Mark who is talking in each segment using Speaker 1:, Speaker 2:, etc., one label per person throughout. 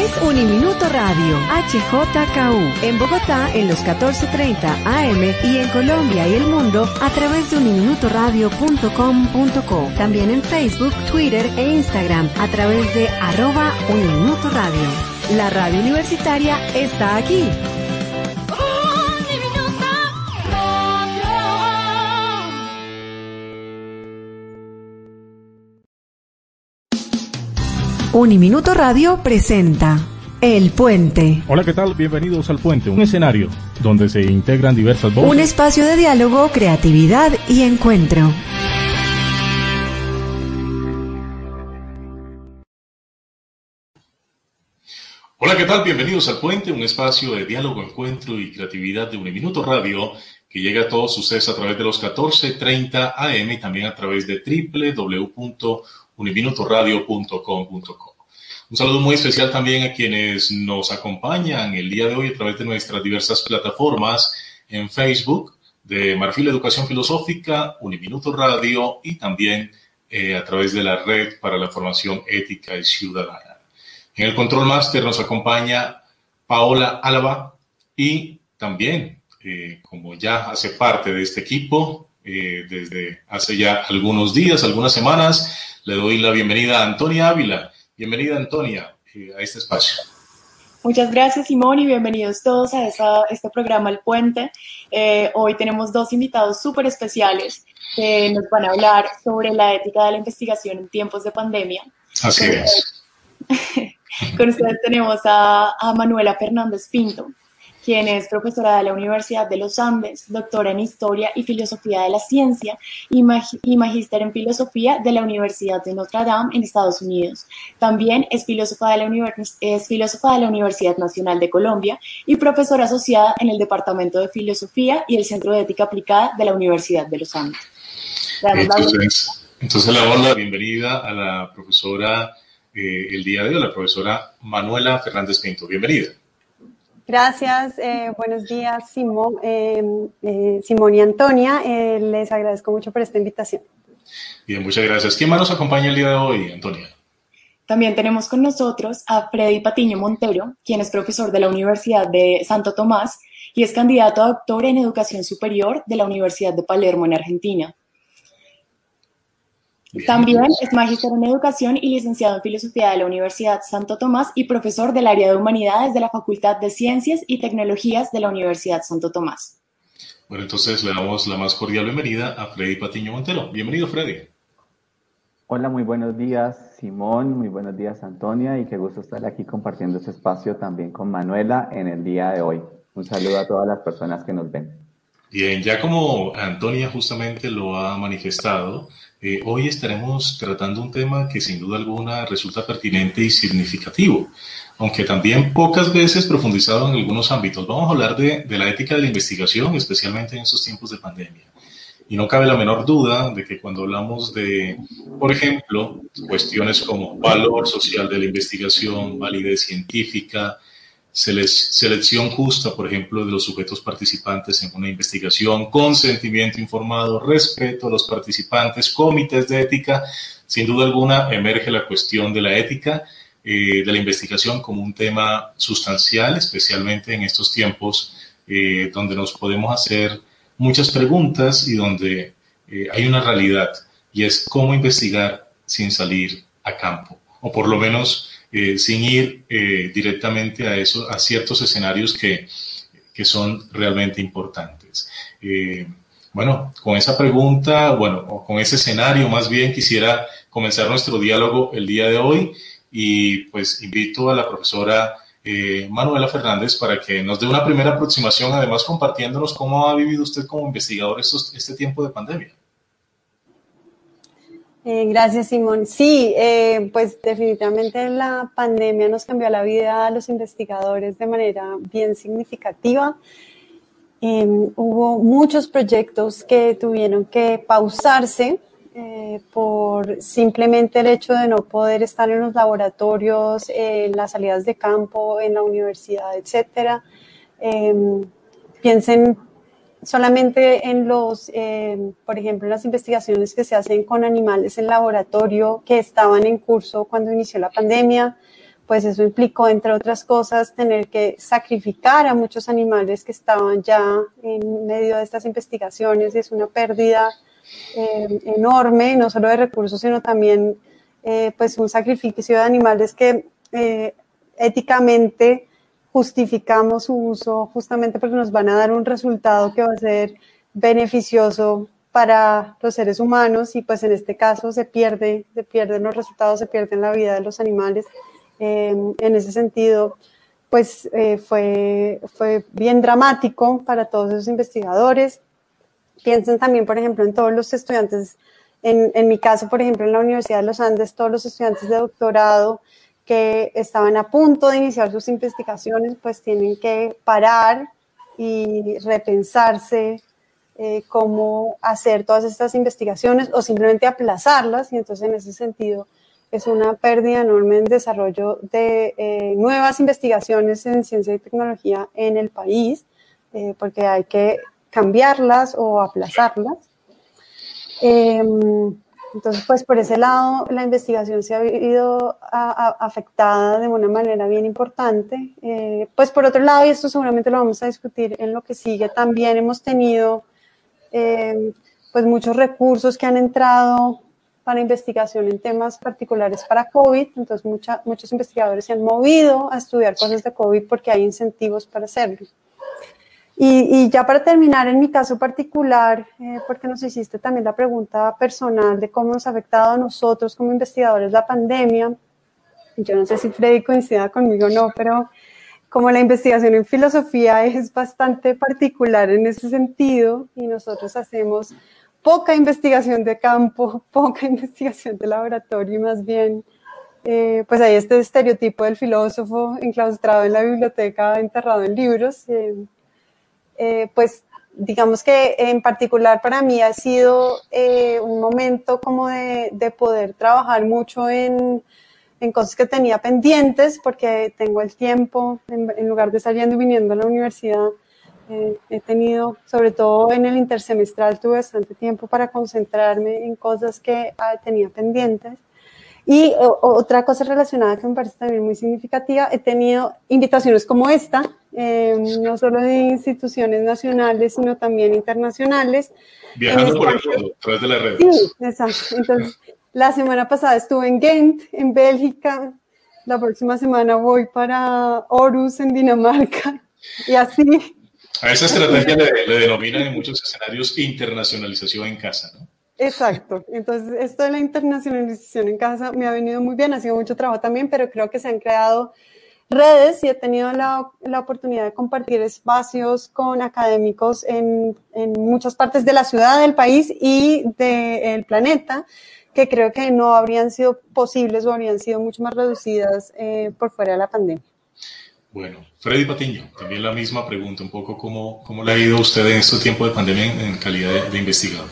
Speaker 1: es Uniminuto Radio, HJKU, en Bogotá en los 14:30 AM y en Colombia y el mundo a través de uniminutoradio.com.co. También en Facebook, Twitter e Instagram a través de @Uniminutoradio. La radio universitaria está aquí. Uniminuto Radio presenta El Puente.
Speaker 2: Hola, ¿qué tal? Bienvenidos al Puente, un escenario donde se integran diversas voces.
Speaker 1: Un espacio de diálogo, creatividad y encuentro.
Speaker 2: Hola, ¿qué tal? Bienvenidos al Puente, un espacio de diálogo, encuentro y creatividad de Uniminuto Radio que llega a todos ustedes a través de los 14:30 AM y también a través de www.uniminutoradio.com.co. Un saludo muy especial también a quienes nos acompañan el día de hoy a través de nuestras diversas plataformas en Facebook de Marfil Educación Filosófica, Uniminuto Radio y también a través de la Red para la Formación Ética y Ciudadana. En el Control Master nos acompaña Paola Álava y también, como ya hace parte de este equipo desde hace ya algunos días, algunas semanas, le doy la bienvenida a Antonia Ávila. Bienvenida, Antonia, a este espacio.
Speaker 3: Muchas gracias, Simón, y bienvenidos todos a este programa El Puente. Hoy tenemos dos invitados súper especiales que nos van a hablar sobre la ética de la investigación en tiempos de pandemia.
Speaker 2: Así es.
Speaker 3: Con ustedes tenemos a Manuela Fernández Pinto, quien es profesora de la Universidad de los Andes, doctora en Historia y Filosofía de la Ciencia y magíster en Filosofía de la Universidad de Notre Dame en Estados Unidos. También es filósofa de la Universidad Nacional de Colombia y profesora asociada en el Departamento de Filosofía y el Centro de Ética Aplicada de la Universidad de los Andes.
Speaker 2: Entonces le damos la bienvenida a la profesora el día de hoy, la profesora Manuela Fernández Pinto. Bienvenida.
Speaker 4: Gracias, buenos días Simón y Antonia, les agradezco mucho por esta invitación.
Speaker 2: Bien, muchas gracias. ¿Quién más nos acompaña el día de hoy, Antonia?
Speaker 3: También tenemos con nosotros a Freddy Patiño Montero, quien es profesor de la Universidad de Santo Tomás y es candidato a doctor en Educación Superior de la Universidad de Palermo en Argentina. Bien. También es magíster en Educación y licenciado en Filosofía de la Universidad Santo Tomás y profesor del área de Humanidades de la Facultad de Ciencias y Tecnologías de la Universidad Santo Tomás.
Speaker 2: Bueno, entonces le damos la más cordial bienvenida a Freddy Patiño Montero. Bienvenido, Freddy.
Speaker 5: Hola, muy buenos días, Simón, muy buenos días, Antonia, y qué gusto estar aquí compartiendo este espacio también con Manuela en el día de hoy. Un saludo a todas las personas que nos ven.
Speaker 2: Bien, ya como Antonia justamente lo ha manifestado, hoy estaremos tratando un tema que sin duda alguna resulta pertinente y significativo, aunque también pocas veces profundizado en algunos ámbitos. Vamos a hablar de la ética de la investigación, especialmente en estos tiempos de pandemia. Y no cabe la menor duda de que cuando hablamos de, por ejemplo, cuestiones como valor social de la investigación, validez científica, selección justa, por ejemplo, de los sujetos participantes en una investigación, consentimiento informado, respeto a los participantes, comités de ética, sin duda alguna emerge la cuestión de la ética de la investigación como un tema sustancial, especialmente en estos tiempos donde nos podemos hacer muchas preguntas y donde hay una realidad, y es cómo investigar sin salir a campo, o por lo menos sin ir directamente a ciertos escenarios que son realmente importantes. Bueno, con esa pregunta, o con ese escenario más bien, quisiera comenzar nuestro diálogo el día de hoy y pues invito a la profesora Manuela Fernández para que nos dé una primera aproximación, además compartiéndonos cómo ha vivido usted como investigador este tiempo de pandemia.
Speaker 4: Gracias, Simón. Sí, pues definitivamente la pandemia nos cambió la vida a los investigadores de manera bien significativa. Hubo muchos proyectos que tuvieron que pausarse por simplemente el hecho de no poder estar en los laboratorios, en las salidas de campo, en la universidad, etcétera. Piensen solamente en por ejemplo, en las investigaciones que se hacen con animales en laboratorio que estaban en curso cuando inició la pandemia. pues eso implicó, entre otras cosas, tener que sacrificar a muchos animales que estaban ya en medio de estas investigaciones, y es una pérdida enorme, no solo de recursos, sino también pues un sacrificio de animales que éticamente justificamos su uso justamente porque nos van a dar un resultado que va a ser beneficioso para los seres humanos, y pues en este caso se pierden los resultados, se pierde la vida de los animales. En ese sentido, pues fue bien dramático para todos esos investigadores. Piensen también, por ejemplo, en todos los estudiantes, en mi caso, por ejemplo, en la Universidad de los Andes, todos los estudiantes de doctorado que estaban a punto de iniciar sus investigaciones, pues tienen que parar y repensarse cómo hacer todas estas investigaciones o simplemente aplazarlas, y entonces en ese sentido es una pérdida enorme en desarrollo de nuevas investigaciones en ciencia y tecnología en el país, porque hay que cambiarlas o aplazarlas. Entonces, pues por ese lado, la investigación se ha ido afectada de una manera bien importante. Pues por otro lado, y esto seguramente lo vamos a discutir en lo que sigue, también hemos tenido pues muchos recursos que han entrado para investigación en temas particulares para COVID. Entonces, muchos investigadores se han movido a estudiar cosas de COVID porque hay incentivos para hacerlo. Y ya para terminar, en mi caso particular, porque nos hiciste también la pregunta personal de cómo nos ha afectado a nosotros como investigadores la pandemia. Yo no sé si Freddy coincida conmigo o no, pero como la investigación en filosofía es bastante particular en ese sentido, y nosotros hacemos poca investigación de campo, poca investigación de laboratorio, y más bien pues hay este estereotipo del filósofo enclaustrado en la biblioteca, enterrado en libros. Pues digamos que en particular para mí ha sido un momento como de poder trabajar mucho en cosas que tenía pendientes, porque tengo el tiempo, en lugar de estar yendo y viniendo a la universidad, he tenido, sobre todo en el intersemestral, tuve bastante tiempo para concentrarme en cosas que tenía pendientes. Y otra cosa relacionada que me parece también muy significativa, he tenido invitaciones como esta, no solo de instituciones nacionales, sino también internacionales.
Speaker 2: Viajando por el mundo, a través de las redes.
Speaker 4: Sí, exacto. Entonces, la semana pasada estuve en Ghent, en Bélgica. La próxima semana voy para Aarhus, en Dinamarca. Y así.
Speaker 2: A esa estrategia le denominan en muchos escenarios internacionalización en casa, ¿no?
Speaker 4: Exacto. Entonces, esto de la internacionalización en casa me ha venido muy bien, ha sido mucho trabajo también, pero creo que se han creado redes y he tenido la oportunidad de compartir espacios con académicos en muchas partes de la ciudad, del país y del planeta, que creo que no habrían sido posibles o habrían sido mucho más reducidas por fuera de la pandemia.
Speaker 2: Bueno, Freddy Patiño, también la misma pregunta, un poco cómo le ha ido a usted en este tiempo de pandemia en calidad de investigador.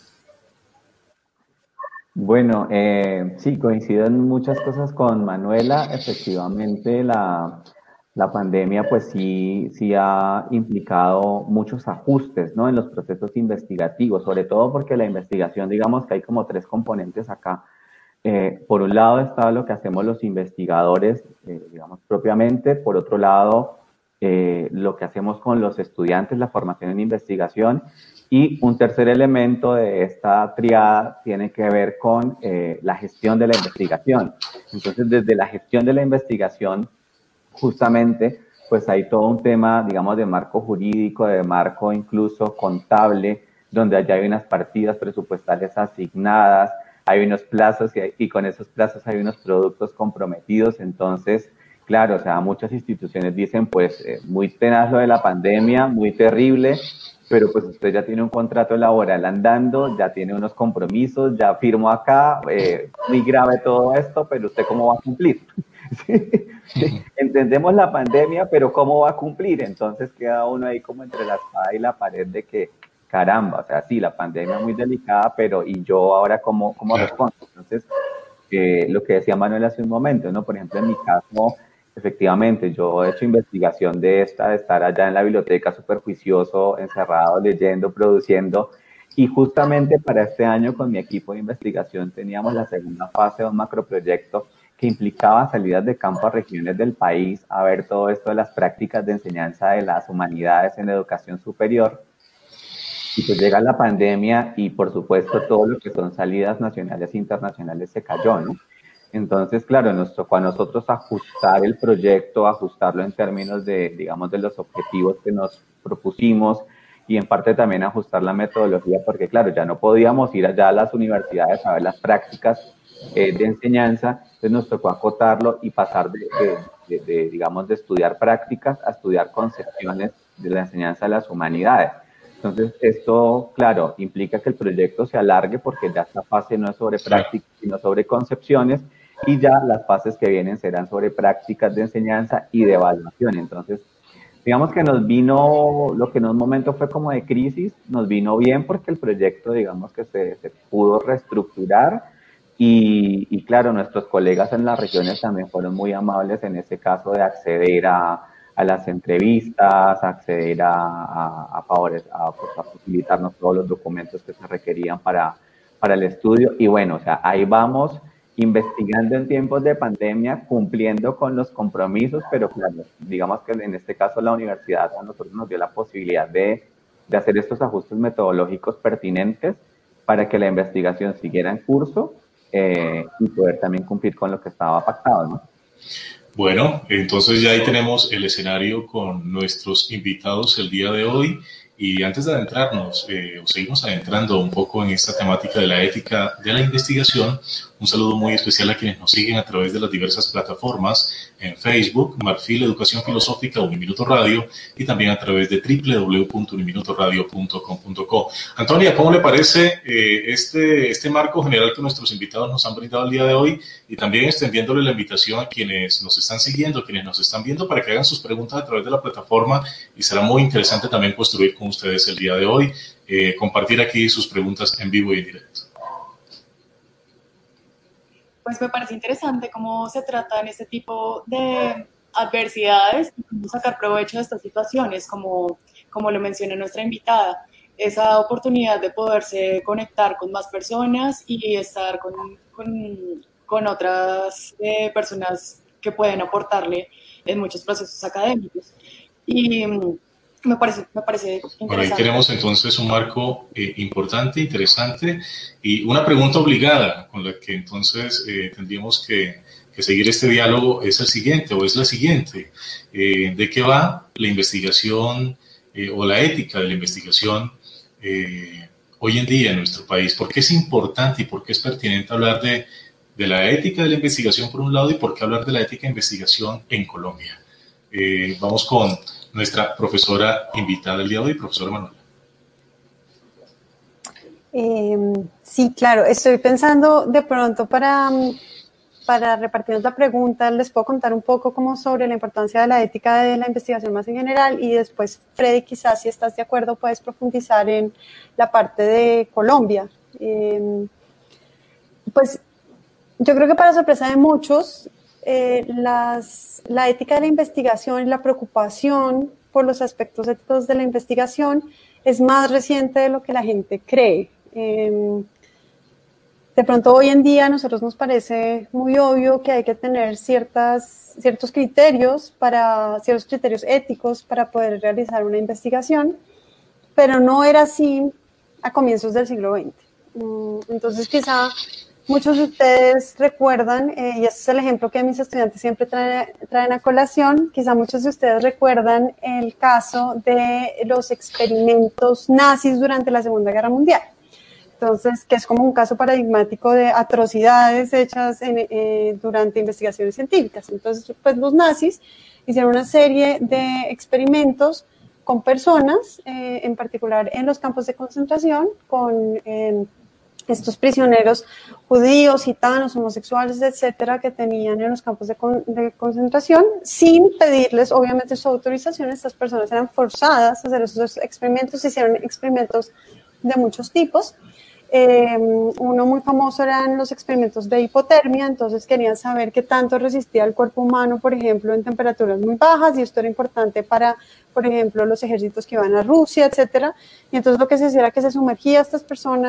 Speaker 5: Bueno, sí, coincido en muchas cosas con Manuela. Efectivamente, la pandemia pues sí ha implicado muchos ajustes, ¿no?, en los procesos investigativos, sobre todo porque la investigación, digamos que hay como tres componentes acá. Por un lado está lo que hacemos los investigadores, digamos propiamente. Por otro lado, lo que hacemos con los estudiantes, la formación en investigación. Y un tercer elemento de esta triada tiene que ver con la gestión de la investigación. Entonces, desde la gestión de la investigación, justamente, pues hay todo un tema, digamos, de marco jurídico, de marco incluso contable, donde allá hay unas partidas presupuestales asignadas, hay unos plazos y con esos plazos hay unos productos comprometidos. Entonces, claro, o sea, muchas instituciones dicen, pues, muy tenaz lo de la pandemia, muy terrible, pero pues usted ya tiene un contrato laboral andando, ya tiene unos compromisos, ya firmó acá, muy grave todo esto, pero usted ¿cómo va a cumplir? Sí. Entendemos la pandemia, pero ¿cómo va a cumplir? Entonces queda uno ahí como entre la espada y la pared de que, caramba, o sea, sí, la pandemia es muy delicada, pero ¿y yo ahora cómo respondo? Entonces, lo que decía Manuel hace un momento, ¿no? Por ejemplo, en mi caso, efectivamente, yo he hecho investigación de estar allá en la biblioteca súper juicioso, encerrado, leyendo, produciendo, y justamente para este año con mi equipo de investigación teníamos la segunda fase de un macroproyecto que implicaba salidas de campo a regiones del país a ver todo esto de las prácticas de enseñanza de las humanidades en la educación superior. Y pues llega la pandemia y por supuesto todo lo que son salidas nacionales e internacionales se cayó, ¿no? Entonces, claro, nos tocó a nosotros ajustar el proyecto, ajustarlo en términos de, digamos, de los objetivos que nos propusimos y en parte también ajustar la metodología porque, claro, ya no podíamos ir allá a las universidades a ver las prácticas de enseñanza, entonces nos tocó acotarlo y pasar digamos, de estudiar prácticas a estudiar concepciones de la enseñanza de las humanidades. Entonces, esto, claro, implica que el proyecto se alargue porque ya esta fase no es sobre prácticas, sino sobre concepciones, y ya las fases que vienen serán sobre prácticas de enseñanza y de evaluación. Entonces, digamos que nos vino, lo que en un momento fue como de crisis, nos vino bien porque el proyecto, digamos que se pudo reestructurar y claro, nuestros colegas en las regiones también fueron muy amables en ese caso de acceder a las entrevistas, acceder a facilitarnos todos los documentos que se requerían para el estudio. Y bueno, o sea, ahí vamos investigando en tiempos de pandemia, cumpliendo con los compromisos, pero claro, digamos que en este caso la universidad a nosotros nos dio la posibilidad de hacer estos ajustes metodológicos pertinentes para que la investigación siguiera en curso y poder también cumplir con lo que estaba pactado, ¿no?
Speaker 2: Bueno, entonces ya ahí tenemos el escenario con nuestros invitados el día de hoy. Y antes de adentrarnos, o seguimos adentrando un poco en esta temática de la ética de la investigación, un saludo muy especial a quienes nos siguen a través de las diversas plataformas en Facebook, Marfil Educación Filosófica, Uniminuto Radio, y también a través de www.uniminutoradio.com.co. Antonia, ¿cómo le parece este marco general que nuestros invitados nos han brindado el día de hoy? Y también extendiéndole la invitación a quienes nos están siguiendo, quienes nos están viendo, para que hagan sus preguntas a través de la plataforma, y será muy interesante también construir con ustedes el día de hoy, compartir aquí sus preguntas en vivo y en directo.
Speaker 3: Pues me parece interesante cómo se tratan este tipo de adversidades y cómo sacar provecho de estas situaciones, como lo mencionó nuestra invitada, esa oportunidad de poderse conectar con más personas y estar con otras personas que pueden aportarle en muchos procesos académicos. Y me parece interesante.
Speaker 2: Bueno, ahí tenemos entonces un marco importante, interesante, y una pregunta obligada con la que entonces tendríamos que seguir este diálogo es el siguiente, o es la siguiente. ¿De qué va la investigación o la ética de la investigación hoy en día en nuestro país? ¿Por qué es importante y por qué es pertinente hablar de la ética de la investigación por un lado y por qué hablar de la ética de investigación en Colombia? Vamos con nuestra profesora invitada el día de hoy, profesora Manuela.
Speaker 4: Sí, claro. Estoy pensando de pronto para repartirnos la pregunta, les puedo contar un poco como sobre la importancia de la ética de la investigación más en general y después, Freddy, quizás si estás de acuerdo puedes profundizar en la parte de Colombia. Pues yo creo que para sorpresa de muchos, la ética de la investigación y la preocupación por los aspectos éticos de la investigación es más reciente de lo que la gente cree. De pronto hoy en día a nosotros nos parece muy obvio que hay que tener ciertos criterios éticos para poder realizar una investigación, pero no era así a comienzos del siglo XX. Entonces quizá muchos de ustedes recuerdan, y este es el ejemplo que mis estudiantes siempre traen a colación, quizá muchos de ustedes recuerdan el caso de los experimentos nazis durante la Segunda Guerra Mundial. Entonces, que es como un caso paradigmático de atrocidades hechas durante investigaciones científicas. Entonces, pues los nazis hicieron una serie de experimentos con personas, en particular en los campos de concentración, con estos prisioneros judíos, gitanos, homosexuales, etcétera, que tenían en los campos de concentración, sin pedirles, obviamente, su autorización. Estas personas eran forzadas a hacer esos experimentos, hicieron experimentos de muchos tipos. Uno muy famoso eran los experimentos de hipotermia, entonces querían saber qué tanto resistía el cuerpo humano, por ejemplo, en temperaturas muy bajas, y esto era importante para, por ejemplo, los ejércitos que iban a Rusia, etcétera. Y entonces lo que se hacía era que se sumergía a estas personas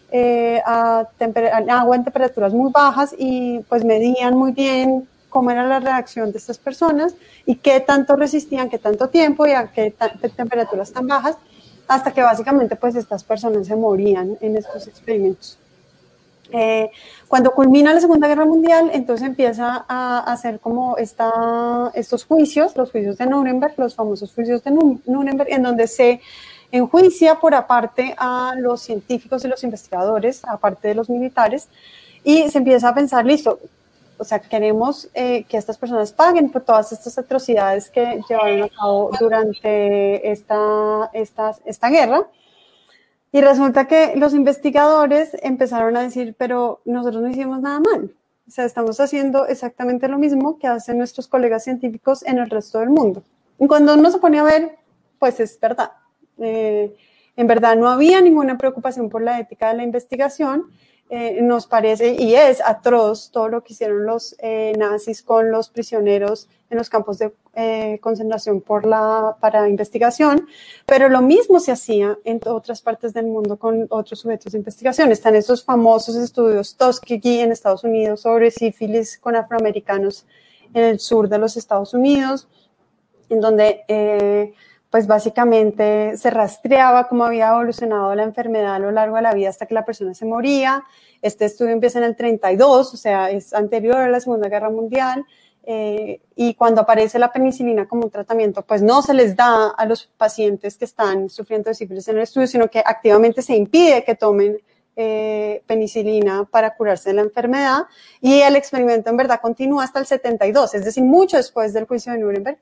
Speaker 4: agua en temperaturas muy bajas y pues medían muy bien cómo era la reacción de estas personas y qué tanto resistían, qué tanto tiempo y a qué temperaturas tan bajas, hasta que básicamente pues estas personas se morían en estos experimentos. Cuando culmina la Segunda Guerra Mundial, entonces empieza a hacer como estos juicios, los juicios de Nuremberg, los famosos juicios de Nuremberg, en donde se enjuicia por aparte a los científicos y los investigadores, aparte de los militares, y se empieza a pensar, listo, o sea, queremos que estas personas paguen por todas estas atrocidades que llevaron a cabo durante esta guerra. Y resulta que los investigadores empezaron a decir, pero nosotros no hicimos nada mal. O sea, estamos haciendo exactamente lo mismo que hacen nuestros colegas científicos en el resto del mundo. Y cuando uno se pone a ver, pues es verdad. En verdad no había ninguna preocupación por la ética de la investigación. Nos parece, y es atroz todo lo que hicieron los nazis con los prisioneros en los campos de concentración para investigación, pero lo mismo se hacía en otras partes del mundo con otros sujetos de investigación. Están estos famosos estudios Tuskegee en Estados Unidos sobre sífilis con afroamericanos en el sur de los Estados Unidos, en donde pues básicamente se rastreaba cómo había evolucionado la enfermedad a lo largo de la vida hasta que la persona se moría. Este estudio empieza en el 32, o sea, es anterior a la Segunda Guerra Mundial, y cuando aparece la penicilina como un tratamiento, pues no se les da a los pacientes que están sufriendo de sífilis en el estudio, sino que activamente se impide que tomen penicilina para curarse de la enfermedad, y el experimento en verdad continúa hasta el 72, es decir, mucho después del juicio de Nuremberg.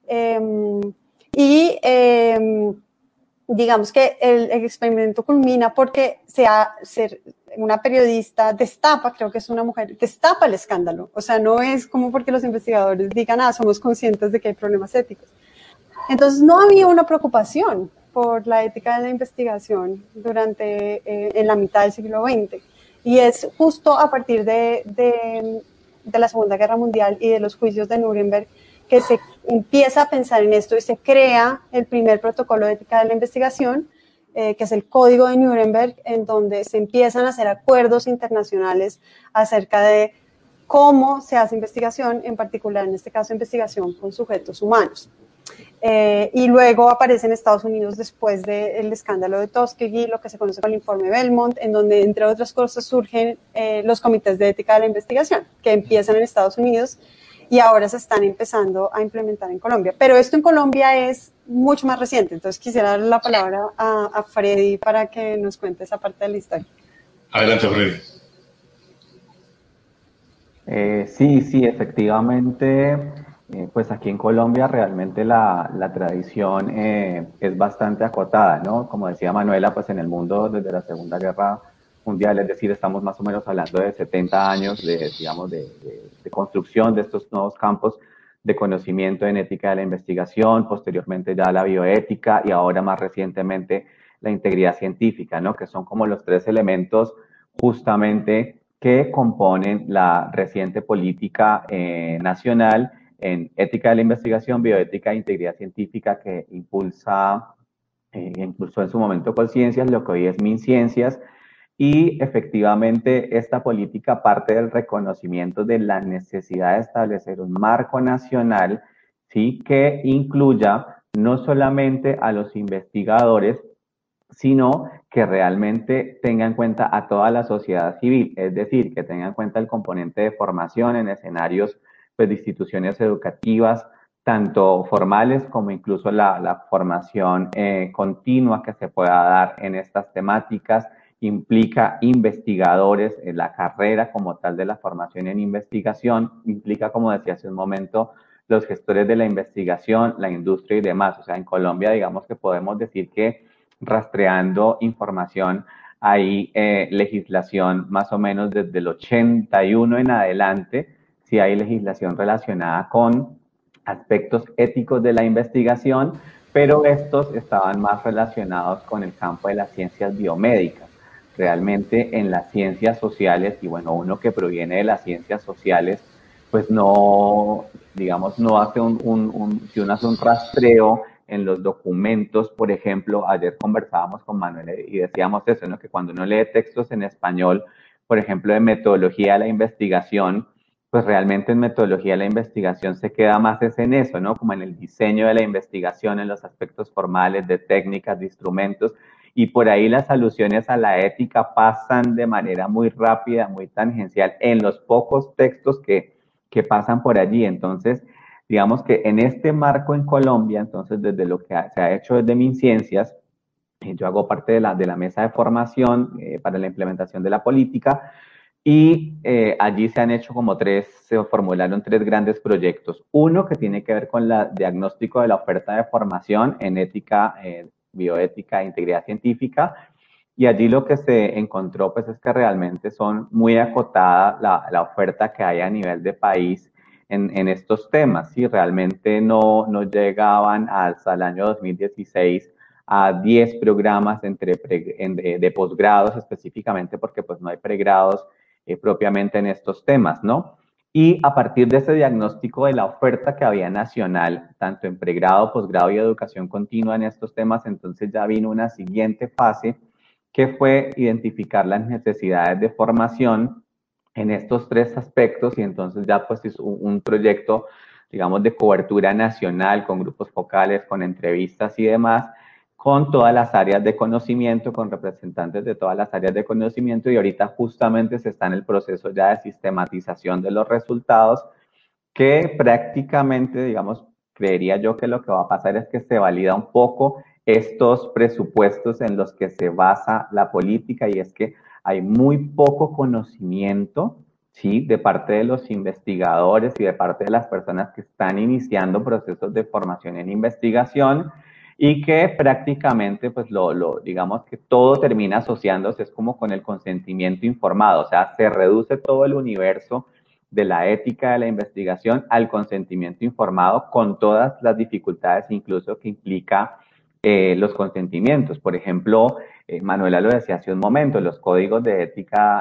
Speaker 4: Digamos que el experimento culmina porque una periodista destapa, creo que es una mujer, destapa el escándalo. O sea, no es como porque los investigadores digan, somos conscientes de que hay problemas éticos. Entonces, no había una preocupación por la ética de la investigación en la mitad del siglo XX. Y es justo a partir de la Segunda Guerra Mundial y de los juicios de Nuremberg que se empieza a pensar en esto y se crea el primer protocolo de ética de la investigación, que es el Código de Nuremberg, en donde se empiezan a hacer acuerdos internacionales acerca de cómo se hace investigación, en particular en este caso investigación con sujetos humanos. Y luego aparece en Estados Unidos después del escándalo de Tuskegee, lo que se conoce como el informe Belmont, en donde entre otras cosas surgen los comités de ética de la investigación, que empiezan en Estados Unidos y ahora se están empezando a implementar en Colombia. Pero esto en Colombia es mucho más reciente, entonces quisiera darle la palabra a Freddy para que nos cuente esa parte de la historia.
Speaker 2: Adelante, Freddy.
Speaker 5: Sí, efectivamente, pues aquí en Colombia realmente la tradición es bastante acotada, ¿no? Como decía Manuela, pues en el mundo desde la Segunda Guerra Mundial, es decir, estamos más o menos hablando de 70 años de construcción de estos nuevos campos de conocimiento en ética de la investigación, posteriormente ya la bioética y ahora más recientemente la integridad científica, ¿no? Que son como los tres elementos justamente que componen la reciente política nacional en ética de la investigación, bioética e integridad científica que impulsó en su momento Colciencias, lo que hoy es MinCiencias. Y efectivamente esta política parte del reconocimiento de la necesidad de establecer un marco nacional, ¿sí?, que incluya no solamente a los investigadores, sino que realmente tenga en cuenta a toda la sociedad civil, es decir, que tenga en cuenta el componente de formación en escenarios pues, de instituciones educativas, tanto formales como incluso la formación continua que se pueda dar en estas temáticas. Implica investigadores en la carrera como tal de la formación en investigación, implica, como decía hace un momento, los gestores de la investigación, la industria y demás. O sea, en Colombia, digamos que podemos decir que rastreando información hay legislación más o menos desde el 81 en adelante, sí hay legislación relacionada con aspectos éticos de la investigación, pero estos estaban más relacionados con el campo de las ciencias biomédicas. Realmente en las ciencias sociales, y bueno, uno que proviene de las ciencias sociales, pues no, digamos, no hace si uno hace un rastreo en los documentos. Por ejemplo, ayer conversábamos con Manuel y decíamos eso, ¿no? Que cuando uno lee textos en español, por ejemplo, de metodología de la investigación, pues realmente en metodología de la investigación se queda más es en eso, ¿no? Como en el diseño de la investigación, en los aspectos formales, de técnicas, de instrumentos, y por ahí las alusiones a la ética pasan de manera muy rápida, muy tangencial, en los pocos textos que pasan por allí. Entonces, digamos que en este marco en Colombia, entonces desde lo que se ha hecho desde MinCiencias, yo hago parte de la mesa de formación para la implementación de la política, y allí se han hecho se formularon tres grandes proyectos. Uno que tiene que ver con el diagnóstico de la oferta de formación en ética, bioética e integridad científica. Y allí lo que se encontró pues es que realmente son muy acotada la oferta que hay a nivel de país en estos temas. ¿Sí? Realmente no llegaban hasta el año 2016 a 10 programas de posgrados específicamente, porque pues no hay pregrados propiamente en estos temas, ¿no? Y a partir de ese diagnóstico de la oferta que había nacional, tanto en pregrado, posgrado y educación continua en estos temas, entonces ya vino una siguiente fase que fue identificar las necesidades de formación en estos tres aspectos, y entonces ya pues es un proyecto, digamos, de cobertura nacional con grupos focales, con entrevistas y demás, con todas las áreas de conocimiento, con representantes de todas las áreas de conocimiento, y ahorita justamente se está en el proceso ya de sistematización de los resultados, que prácticamente, digamos, creería yo que lo que va a pasar es que se valida un poco estos presupuestos en los que se basa la política, y es que hay muy poco conocimiento, ¿sí? De parte de los investigadores y de parte de las personas que están iniciando procesos de formación en investigación, y que prácticamente, pues, digamos que todo termina asociándose, es como con el consentimiento informado, o sea, se reduce todo el universo de la ética de la investigación al consentimiento informado, con todas las dificultades incluso que implica los consentimientos. Por ejemplo, Manuela lo decía hace un momento, los códigos de ética,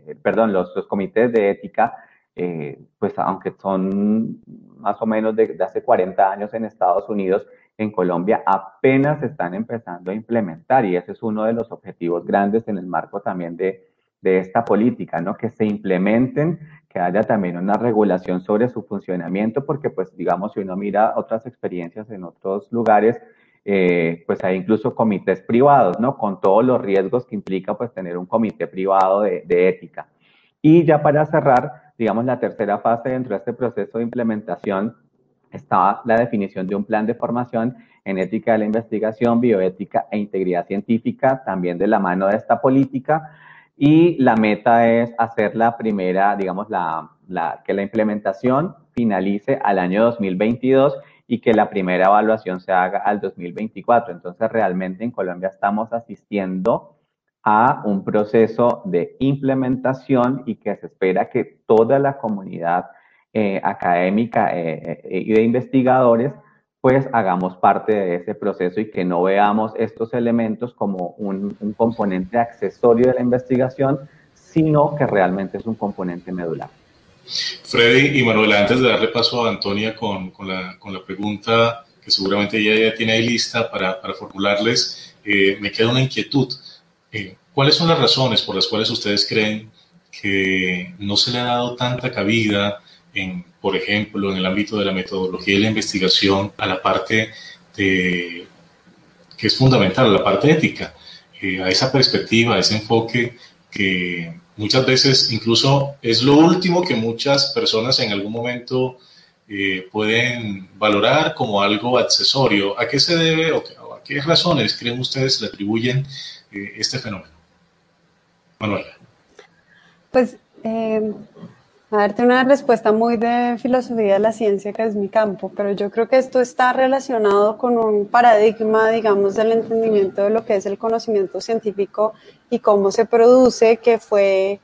Speaker 5: los comités de ética, pues aunque son más o menos de hace 40 años en Estados Unidos, en Colombia apenas se están empezando a implementar, y ese es uno de los objetivos grandes en el marco también de esta política, ¿no? Que se implementen, que haya también una regulación sobre su funcionamiento, porque pues digamos, si uno mira otras experiencias en otros lugares, pues hay incluso comités privados, ¿no? Con todos los riesgos que implica pues tener un comité privado de ética. Y ya para cerrar, digamos, la tercera fase dentro de este proceso de implementación está la definición de un plan de formación en ética de la investigación, bioética e integridad científica, también de la mano de esta política. Y la meta es hacer la primera, digamos, que la implementación finalice al año 2022 y que la primera evaluación se haga al 2024. Entonces, realmente en Colombia estamos asistiendo a un proceso de implementación, y que se espera que toda la comunidad académica y de investigadores pues hagamos parte de ese proceso, y que no veamos estos elementos como un componente accesorio de la investigación, sino que realmente es un componente medular.
Speaker 2: Freddy y Manuela, antes de darle paso a Antonia con la pregunta que seguramente ella ya tiene ahí lista para formularles, me queda una inquietud. ¿Cuáles son las razones por las cuales ustedes creen que no se le ha dado tanta cabida, por ejemplo, en el ámbito de la metodología y la investigación, a la parte que es fundamental, a la parte ética, a esa perspectiva, a ese enfoque que muchas veces incluso es lo último que muchas personas en algún momento pueden valorar como algo accesorio? ¿A qué se debe o a qué razones creen ustedes le atribuyen este fenómeno? Manuela.
Speaker 4: Pues, a darte una respuesta muy de filosofía de la ciencia, que es mi campo, pero yo creo que esto está relacionado con un paradigma, digamos, del entendimiento de lo que es el conocimiento científico y cómo se produce, que fue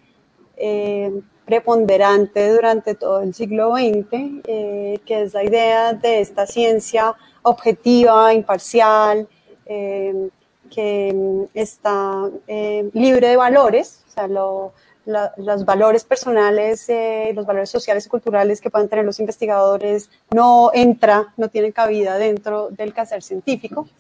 Speaker 4: preponderante durante todo el siglo XX, que es la idea de esta ciencia objetiva, imparcial, que está libre de valores, o sea, los valores personales, los valores sociales y culturales que puedan tener los investigadores no tienen cabida dentro del quehacer científico.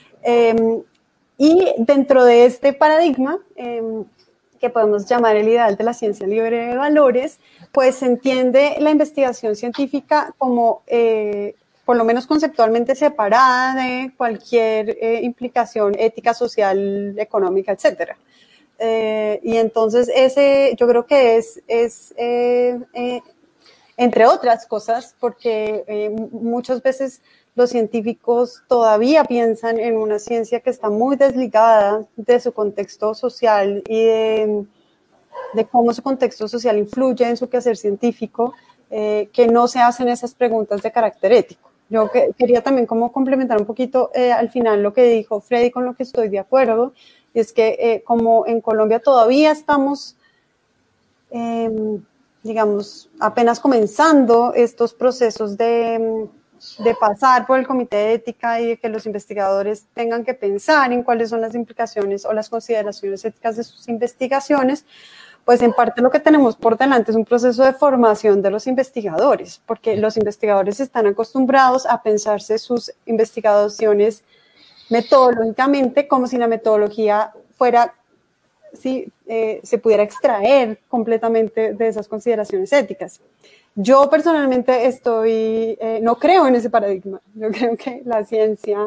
Speaker 4: Y dentro de este paradigma, que podemos llamar el ideal de la ciencia libre de valores, pues se entiende la investigación científica como, por lo menos conceptualmente, separada de cualquier implicación ética, social, económica, etcétera. Y entonces yo creo que es entre otras cosas, porque muchas veces los científicos todavía piensan en una ciencia que está muy desligada de su contexto social y de cómo su contexto social influye en su quehacer científico, que no se hacen esas preguntas de carácter ético. Yo quería también como complementar un poquito al final lo que dijo Freddy, con lo que estoy de acuerdo, y es que como en Colombia todavía estamos, digamos, apenas comenzando estos procesos de pasar por el comité de ética y de que los investigadores tengan que pensar en cuáles son las implicaciones o las consideraciones éticas de sus investigaciones, pues en parte lo que tenemos por delante es un proceso de formación de los investigadores, porque los investigadores están acostumbrados a pensarse sus investigaciones metodológicamente como si la metodología fuera, se pudiera extraer completamente de esas consideraciones éticas. Yo personalmente no creo en ese paradigma. Yo creo que la ciencia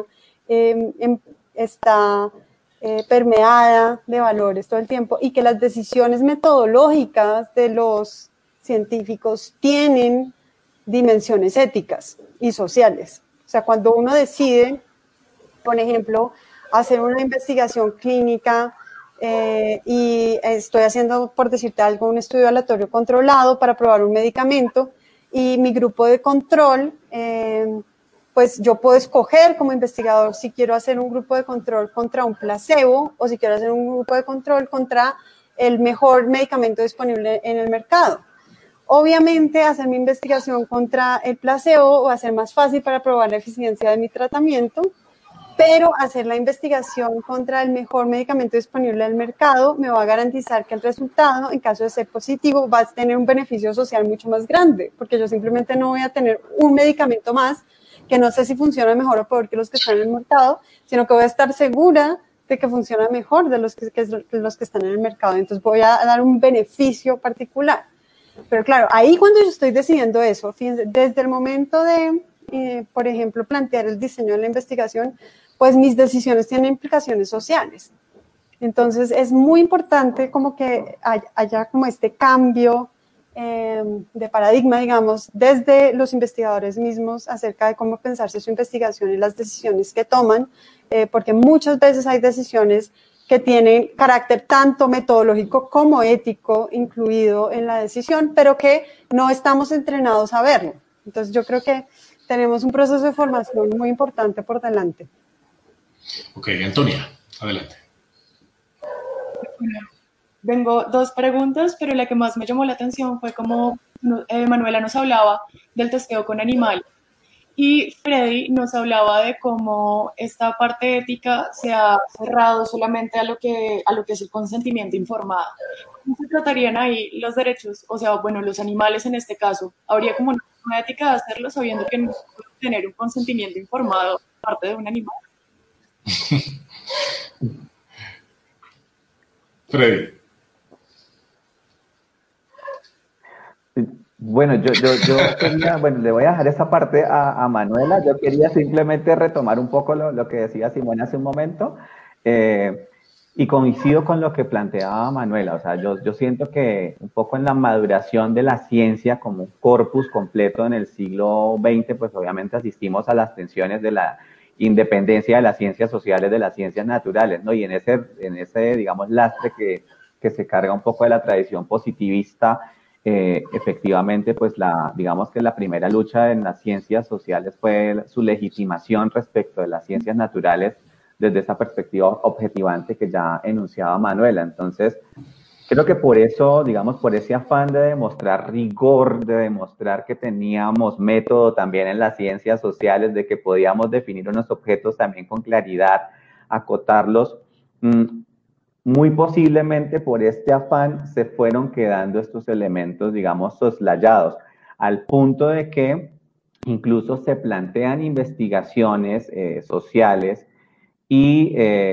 Speaker 4: está permeada de valores todo el tiempo y que las decisiones metodológicas de los científicos tienen dimensiones éticas y sociales. O sea, cuando uno decide, por ejemplo, hacer una investigación clínica y estoy haciendo, por decirte algo, un estudio aleatorio controlado para probar un medicamento y mi grupo de control, pues yo puedo escoger como investigador si quiero hacer un grupo de control contra un placebo o si quiero hacer un grupo de control contra el mejor medicamento disponible en el mercado. Obviamente, hacer mi investigación contra el placebo va a ser más fácil para probar la eficiencia de mi tratamiento, pero hacer la investigación contra el mejor medicamento disponible en el mercado me va a garantizar que el resultado, en caso de ser positivo, va a tener un beneficio social mucho más grande, porque yo simplemente no voy a tener un medicamento más que no sé si funciona mejor o peor que los que están en el mercado, sino que voy a estar segura de que funciona mejor de los que están en el mercado. Entonces voy a dar un beneficio particular. Pero claro, ahí cuando yo estoy decidiendo eso, fíjense, desde el momento de, por ejemplo, plantear el diseño de la investigación, pues mis decisiones tienen implicaciones sociales. Entonces es muy importante como que haya como este cambio de paradigma, digamos, desde los investigadores mismos acerca de cómo pensarse su investigación y las decisiones que toman, porque muchas veces hay decisiones que tienen carácter tanto metodológico como ético incluido en la decisión, pero que no estamos entrenados a verlo. Entonces yo creo que tenemos un proceso de formación muy importante por delante.
Speaker 2: Ok, Antonia, adelante.
Speaker 3: Tengo dos preguntas, pero la que más me llamó la atención fue como Manuela nos hablaba del testeo con animales y Freddy nos hablaba de cómo esta parte ética se ha cerrado solamente a lo que es el consentimiento informado. ¿Cómo se tratarían ahí los derechos? O sea, bueno, los animales en este caso. ¿Habría como una ética de hacerlo sabiendo que no puede tener un consentimiento informado por parte de un animal?
Speaker 2: Freddy.
Speaker 5: Bueno, yo quería, bueno, le voy a dejar esa parte a Manuela. Yo quería simplemente retomar un poco lo que decía Simón hace un momento, y coincido con lo que planteaba Manuela. O sea, yo siento que un poco en la maduración de la ciencia como un corpus completo en el siglo XX, pues obviamente asistimos a las tensiones de la independencia de las ciencias sociales de las ciencias naturales, ¿no? Y en ese digamos, lastre que se carga un poco de la tradición positivista. Efectivamente, pues digamos que la primera lucha en las ciencias sociales fue su legitimación respecto de las ciencias naturales desde esa perspectiva objetivante que ya enunciaba Manuela. Entonces, creo que por eso, digamos, por ese afán de demostrar rigor, de demostrar que teníamos método también en las ciencias sociales, de que podíamos definir unos objetos también con claridad, acotarlos, muy posiblemente por este afán se fueron quedando estos elementos, digamos, soslayados, al punto de que incluso se plantean investigaciones sociales y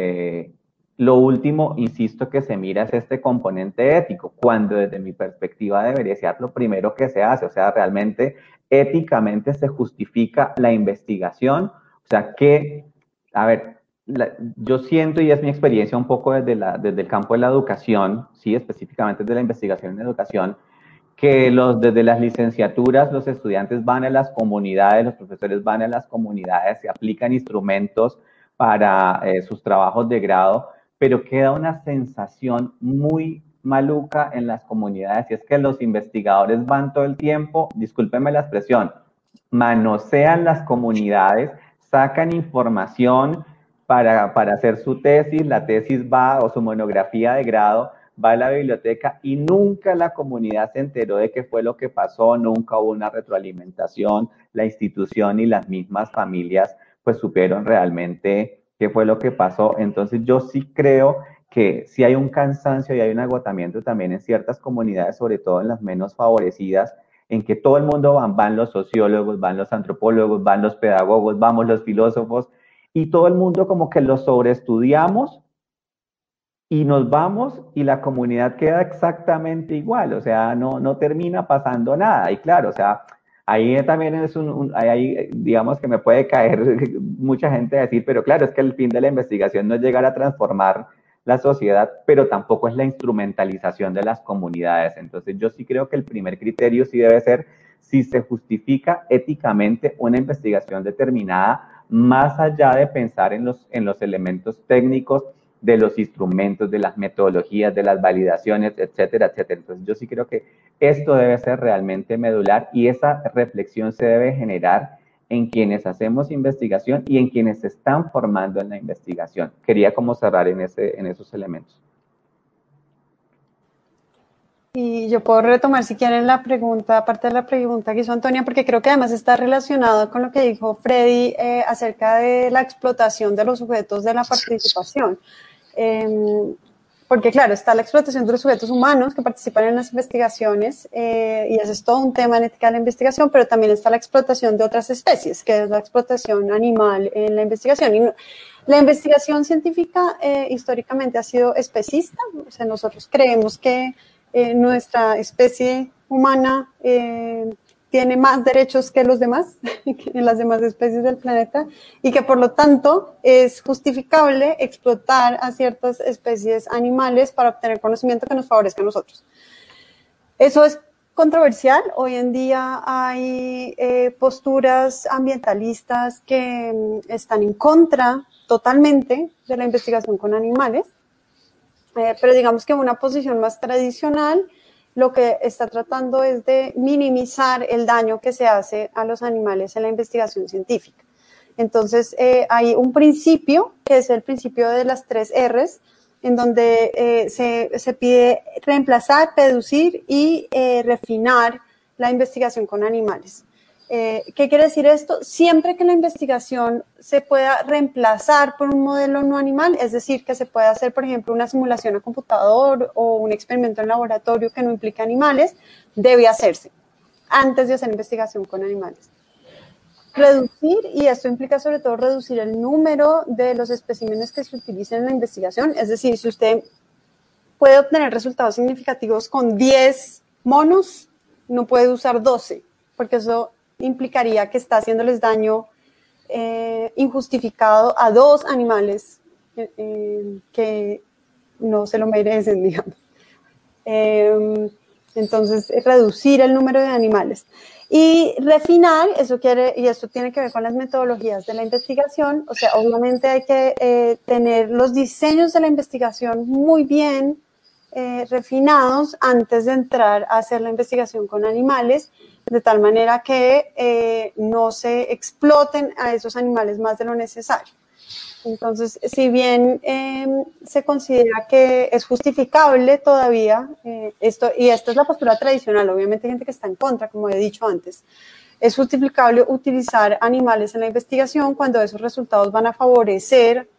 Speaker 5: lo último, insisto, que se mira es este componente ético, cuando desde mi perspectiva debería ser lo primero que se hace, o sea, realmente éticamente se justifica la investigación, o sea, que, a ver, yo siento, y es mi experiencia un poco desde el campo de la educación, sí, específicamente de la investigación en educación, que desde las licenciaturas los estudiantes van a las comunidades, los profesores van a las comunidades, se aplican instrumentos para sus trabajos de grado, pero queda una sensación muy maluca en las comunidades, y es que los investigadores van todo el tiempo, discúlpenme la expresión, manosean las comunidades, sacan información para hacer su tesis, la tesis va, o su monografía de grado, va a la biblioteca y nunca la comunidad se enteró de qué fue lo que pasó, nunca hubo una retroalimentación, la institución y las mismas familias pues supieron realmente qué fue lo que pasó. Entonces yo sí creo que sí hay un cansancio y hay un agotamiento también en ciertas comunidades, sobre todo en las menos favorecidas, en que todo el mundo van los sociólogos, van los antropólogos, van los pedagogos, vamos los filósofos, y todo el mundo como que lo sobreestudiamos y nos vamos y la comunidad queda exactamente igual, o sea, no termina pasando nada. Y claro, o sea, ahí también es ahí, digamos que me puede caer mucha gente a decir, pero claro, es que el fin de la investigación no es llegar a transformar la sociedad, pero tampoco es la instrumentalización de las comunidades. Entonces yo sí creo que el primer criterio sí debe ser si se justifica éticamente una investigación determinada, más allá de pensar en los elementos técnicos, de los instrumentos, de las metodologías, de las validaciones, etcétera, etcétera. Entonces yo sí creo que esto debe ser realmente medular y esa reflexión se debe generar en quienes hacemos investigación y en quienes se están formando en la investigación. Quería como cerrar en esos elementos.
Speaker 4: Y yo puedo retomar si quieren la pregunta, aparte de la pregunta que hizo Antonia, porque creo que además está relacionado con lo que dijo Freddy acerca de la explotación de los sujetos de la participación. Porque claro, está la explotación de los sujetos humanos que participan en las investigaciones y ese es todo un tema en ética de la investigación, pero también está la explotación de otras especies, que es la explotación animal en la investigación. Y la investigación científica históricamente ha sido especista, o sea, nosotros creemos que nuestra especie humana tiene más derechos que los demás, que las demás especies del planeta, y que por lo tanto es justificable explotar a ciertas especies animales para obtener conocimiento que nos favorezca a nosotros. Eso es controversial. Hoy en día hay posturas ambientalistas que están en contra totalmente de la investigación con animales, pero digamos que una posición más tradicional lo que está tratando es de minimizar el daño que se hace a los animales en la investigación científica. Entonces, hay un principio, que es el principio de las 3 R's, en donde se pide reemplazar, reducir y refinar la investigación con animales. ¿Qué quiere decir esto? Siempre que la investigación se pueda reemplazar por un modelo no animal, es decir, que se pueda hacer, por ejemplo, una simulación a computador o un experimento en laboratorio que no implique animales, debe hacerse antes de hacer investigación con animales. Reducir, y esto implica sobre todo reducir el número de los especímenes que se utilicen en la investigación, es decir, si usted puede obtener resultados significativos con 10 monos, no puede usar 12, porque eso implicaría que está haciéndoles daño injustificado a 2 animales que no se lo merecen, digamos. Entonces, reducir el número de animales. Y refinar, y esto tiene que ver con las metodologías de la investigación, o sea, obviamente hay que tener los diseños de la investigación muy bien refinados antes de entrar a hacer la investigación con animales, de tal manera que no se exploten a esos animales más de lo necesario. Entonces, si bien se considera que es justificable todavía esto, y esta es la postura tradicional, obviamente hay gente que está en contra, como he dicho antes, es justificable utilizar animales en la investigación cuando esos resultados van a favorecer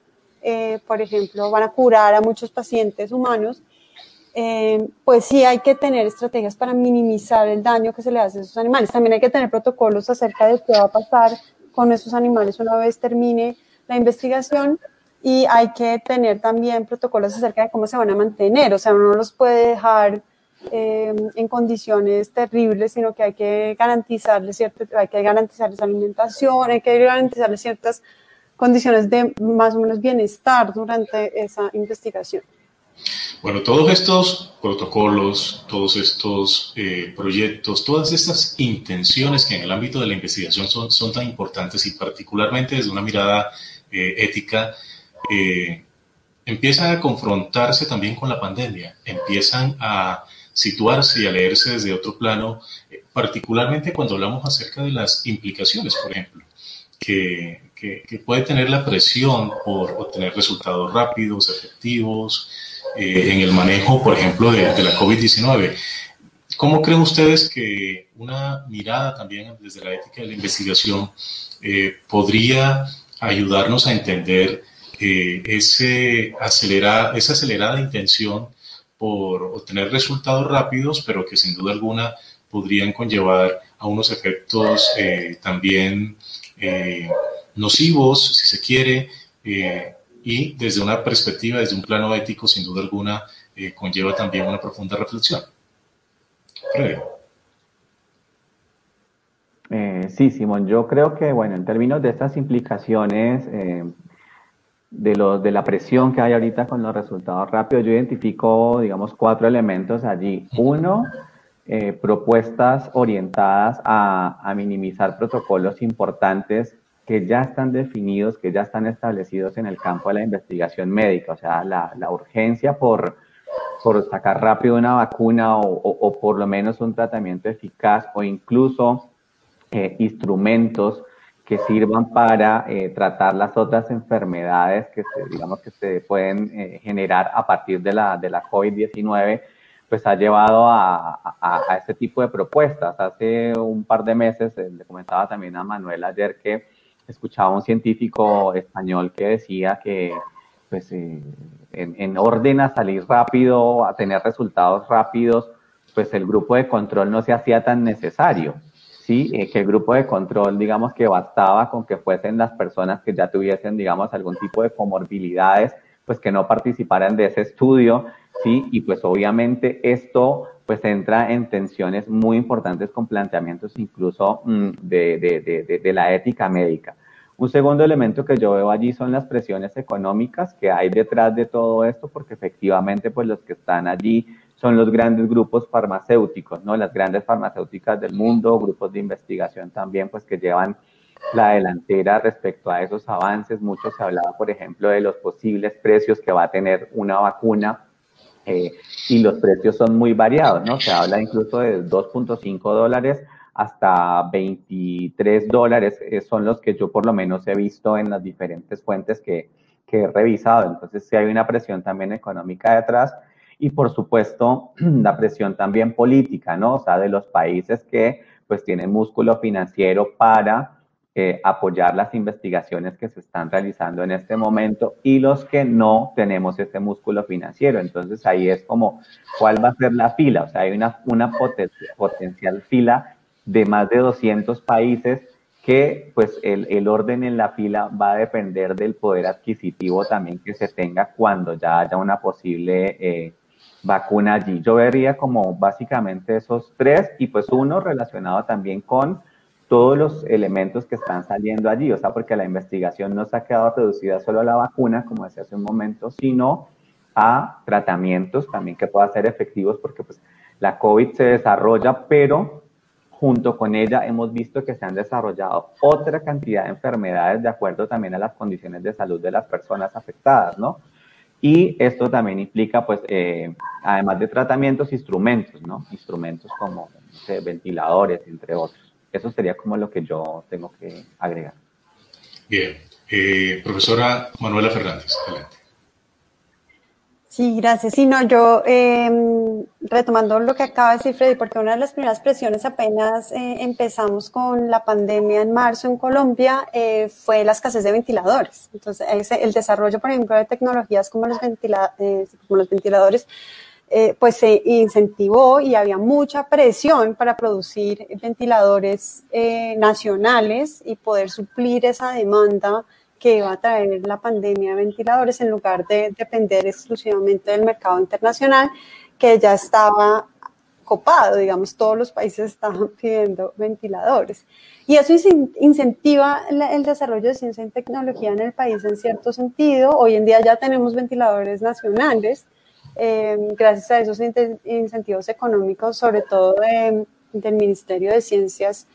Speaker 4: por ejemplo, van a curar a muchos pacientes humanos, pues sí hay que tener estrategias para minimizar el daño que se le hace a esos animales. También hay que tener protocolos acerca de qué va a pasar con esos animales una vez termine la investigación, y hay que tener también protocolos acerca de cómo se van a mantener. O sea, uno no los puede dejar en condiciones terribles, sino que hay que garantizarles alimentación, hay que garantizarles ciertas condiciones de más o menos bienestar durante esa investigación.
Speaker 2: Bueno, todos estos protocolos, todos estos proyectos, todas estas intenciones que en el ámbito de la investigación son tan importantes, y particularmente desde una mirada ética, empiezan a confrontarse también con la pandemia, empiezan a situarse y a leerse desde otro plano, particularmente cuando hablamos acerca de las implicaciones, por ejemplo, que puede tener la presión por obtener resultados rápidos, efectivos, en el manejo, por ejemplo, de la COVID-19. ¿Cómo creen ustedes que una mirada también desde la ética de la investigación podría ayudarnos a entender esa acelerada intención por obtener resultados rápidos, pero que sin duda alguna podrían conllevar a unos efectos también nocivos, si se quiere, y desde una perspectiva, desde un plano ético, sin duda alguna, conlleva también una profunda reflexión?
Speaker 5: Sí, Simón, yo creo que, bueno, en términos de estas implicaciones, de la presión que hay ahorita con los resultados rápidos, yo identifico, digamos, 4 elementos allí. Uno, propuestas orientadas a minimizar protocolos importantes que ya están definidos, que ya están establecidos en el campo de la investigación médica. O sea, la urgencia por sacar rápido una vacuna o por lo menos un tratamiento eficaz, o incluso instrumentos que sirvan para tratar las otras enfermedades que se pueden generar a partir de la COVID-19, pues ha llevado a este tipo de propuestas. Hace un par de meses, le comentaba también a Manuel ayer que escuchaba a un científico español que decía que pues, en orden a salir rápido, a tener resultados rápidos, pues el grupo de control no se hacía tan necesario. Sí, que el grupo de control, digamos que bastaba con que fuesen las personas que ya tuviesen, digamos, algún tipo de comorbilidades, pues que no participaran de ese estudio, sí, y pues obviamente esto pues entra en tensiones muy importantes con planteamientos incluso de la ética médica. Un segundo elemento que yo veo allí son las presiones económicas que hay detrás de todo esto, porque efectivamente pues los que están allí son los grandes grupos farmacéuticos, ¿no? Las grandes farmacéuticas del mundo, grupos de investigación también, pues que llevan la delantera respecto a esos avances. Mucho se hablaba, por ejemplo, de los posibles precios que va a tener una vacuna, y los precios son muy variados, ¿no? Se habla incluso de $2.5 hasta $23, son los que yo por lo menos he visto en las diferentes fuentes que he revisado. Entonces sí hay una presión también económica detrás. Y por supuesto, la presión también política, ¿no? O sea, de los países que pues tienen músculo financiero para apoyar las investigaciones que se están realizando en este momento, y los que no tenemos ese músculo financiero. Entonces ahí es como, ¿cuál va a ser la fila? O sea, hay una potencial fila de más de 200 países que pues el orden en la fila va a depender del poder adquisitivo también que se tenga cuando ya haya una posible vacuna allí. Yo vería como básicamente esos 3, y pues uno relacionado también con todos los elementos que están saliendo allí. O sea, porque la investigación no se ha quedado reducida solo a la vacuna, como decía hace un momento, sino a tratamientos también que puedan ser efectivos, porque pues la COVID se desarrolla, pero junto con ella hemos visto que se han desarrollado otra cantidad de enfermedades de acuerdo también a las condiciones de salud de las personas afectadas, ¿no? Y esto también implica, pues, además de tratamientos, instrumentos, ¿no? Instrumentos como, no sé, ventiladores, entre otros. Eso sería como lo que yo tengo que agregar.
Speaker 2: Bien. Profesora Manuela Fernández, adelante.
Speaker 4: Sí, gracias. Sí, no, yo retomando lo que acaba de decir Freddy, porque una de las primeras presiones apenas empezamos con la pandemia en marzo en Colombia fue la escasez de ventiladores. Entonces, el desarrollo, por ejemplo, de tecnologías como los ventiladores, pues se incentivó y había mucha presión para producir ventiladores nacionales y poder suplir esa demanda que iba a traer la pandemia de ventiladores en lugar de depender exclusivamente del mercado internacional que ya estaba copado, digamos, todos los países estaban pidiendo ventiladores. Y eso incentiva el desarrollo de ciencia y tecnología en el país en cierto sentido. Hoy en día ya tenemos ventiladores nacionales, gracias a esos incentivos económicos, sobre todo del Ministerio de Ciencias,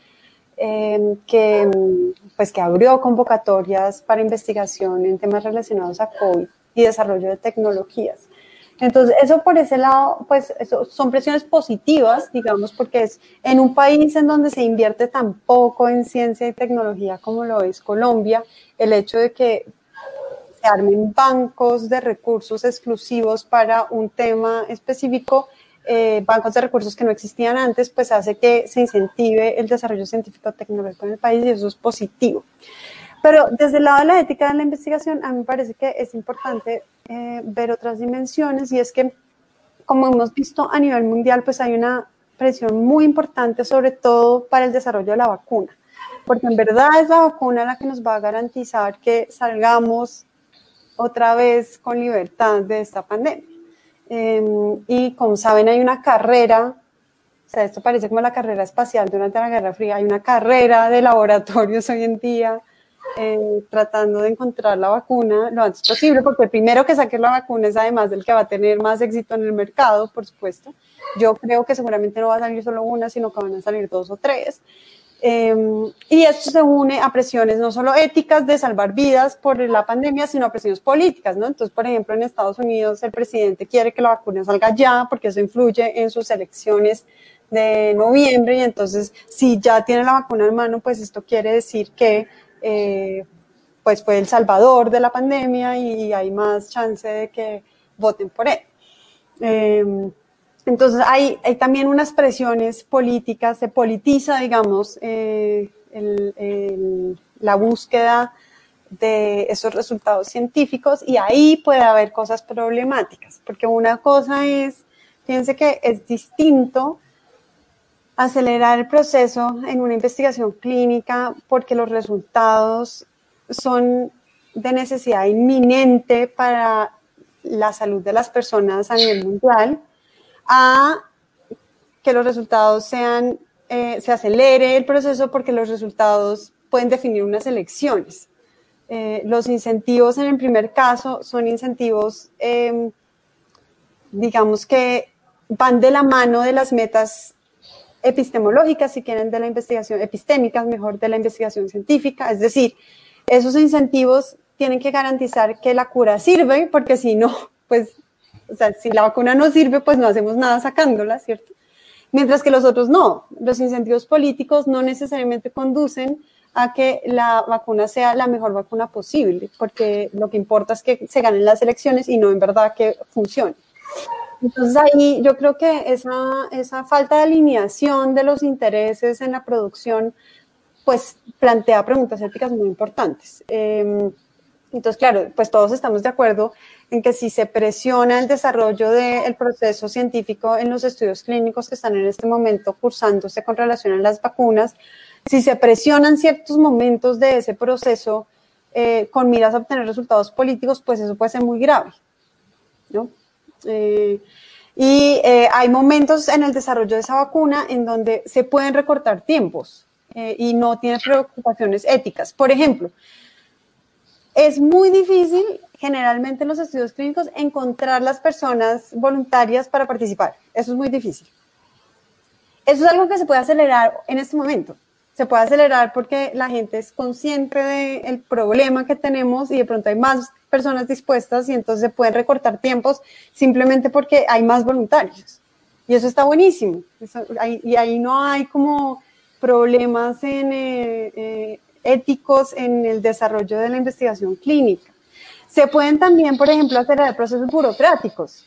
Speaker 4: que abrió convocatorias para investigación en temas relacionados a COVID y desarrollo de tecnologías. Entonces, eso por ese lado, pues eso son presiones positivas, digamos, porque es en un país en donde se invierte tan poco en ciencia y tecnología como lo es Colombia, el hecho de que se armen bancos de recursos exclusivos para un tema específico, bancos de recursos que no existían antes, pues hace que se incentive el desarrollo científico-tecnológico en el país y eso es positivo. Pero desde el lado de la ética de la investigación, a mí me parece que es importante ver otras dimensiones y es que, como hemos visto a nivel mundial, pues hay una presión muy importante, sobre todo para el desarrollo de la vacuna, porque en verdad es la vacuna la que nos va a garantizar que salgamos otra vez con libertad de esta pandemia. Y como saben, hay una carrera, o sea, esto parece como la carrera espacial durante la Guerra Fría, hay una carrera de laboratorios hoy en día tratando de encontrar la vacuna lo antes posible, porque el primero que saque la vacuna es además del que va a tener más éxito en el mercado, por supuesto. Yo creo que seguramente no va a salir solo una, sino que van a salir 2 o 3. Y esto se une a presiones no solo éticas de salvar vidas por la pandemia, sino a presiones políticas, ¿no? Entonces, por ejemplo, en Estados Unidos el presidente quiere que la vacuna salga ya porque eso influye en sus elecciones de noviembre y entonces si ya tiene la vacuna en mano, pues esto quiere decir que pues fue el salvador de la pandemia y hay más chance de que voten por él. Entonces hay también unas presiones políticas, se politiza, digamos, la búsqueda de esos resultados científicos y ahí puede haber cosas problemáticas, porque una cosa es, fíjense que es distinto acelerar el proceso en una investigación clínica porque los resultados son de necesidad inminente para la salud de las personas a nivel mundial, a que los resultados se acelere el proceso porque los resultados pueden definir unas elecciones. Los incentivos en el primer caso son incentivos, digamos que van de la mano de las metas epistemológicas, si quieren, de la investigación, epistémicas, mejor, de la investigación científica. Es decir, esos incentivos tienen que garantizar que la cura sirve, porque si no, pues, o sea, si la vacuna no sirve, pues no hacemos nada sacándola, ¿cierto? Mientras que los otros no. Los incentivos políticos no necesariamente conducen a que la vacuna sea la mejor vacuna posible, porque lo que importa es que se ganen las elecciones y no en verdad que funcione. Entonces ahí yo creo que esa falta de alineación de los intereses en la producción pues plantea preguntas éticas muy importantes. Entonces, claro, pues todos estamos de acuerdo en que si se presiona el desarrollo del proceso científico en los estudios clínicos que están en este momento cursándose con relación a las vacunas, si se presionan ciertos momentos de ese proceso con miras a obtener resultados políticos, pues eso puede ser muy grave, ¿no? Hay momentos en el desarrollo de esa vacuna en donde se pueden recortar tiempos y no tiene preocupaciones éticas. Por ejemplo, es muy difícil generalmente en los estudios clínicos encontrar las personas voluntarias para participar. Eso es muy difícil. Eso es algo que se puede acelerar en este momento. Se puede acelerar porque la gente es consciente del problema que tenemos y de pronto hay más personas dispuestas y entonces se pueden recortar tiempos simplemente porque hay más voluntarios. Y eso está buenísimo. Y ahí no hay como problemas éticos en el desarrollo de la investigación clínica. Se pueden también, por ejemplo, acelerar procesos burocráticos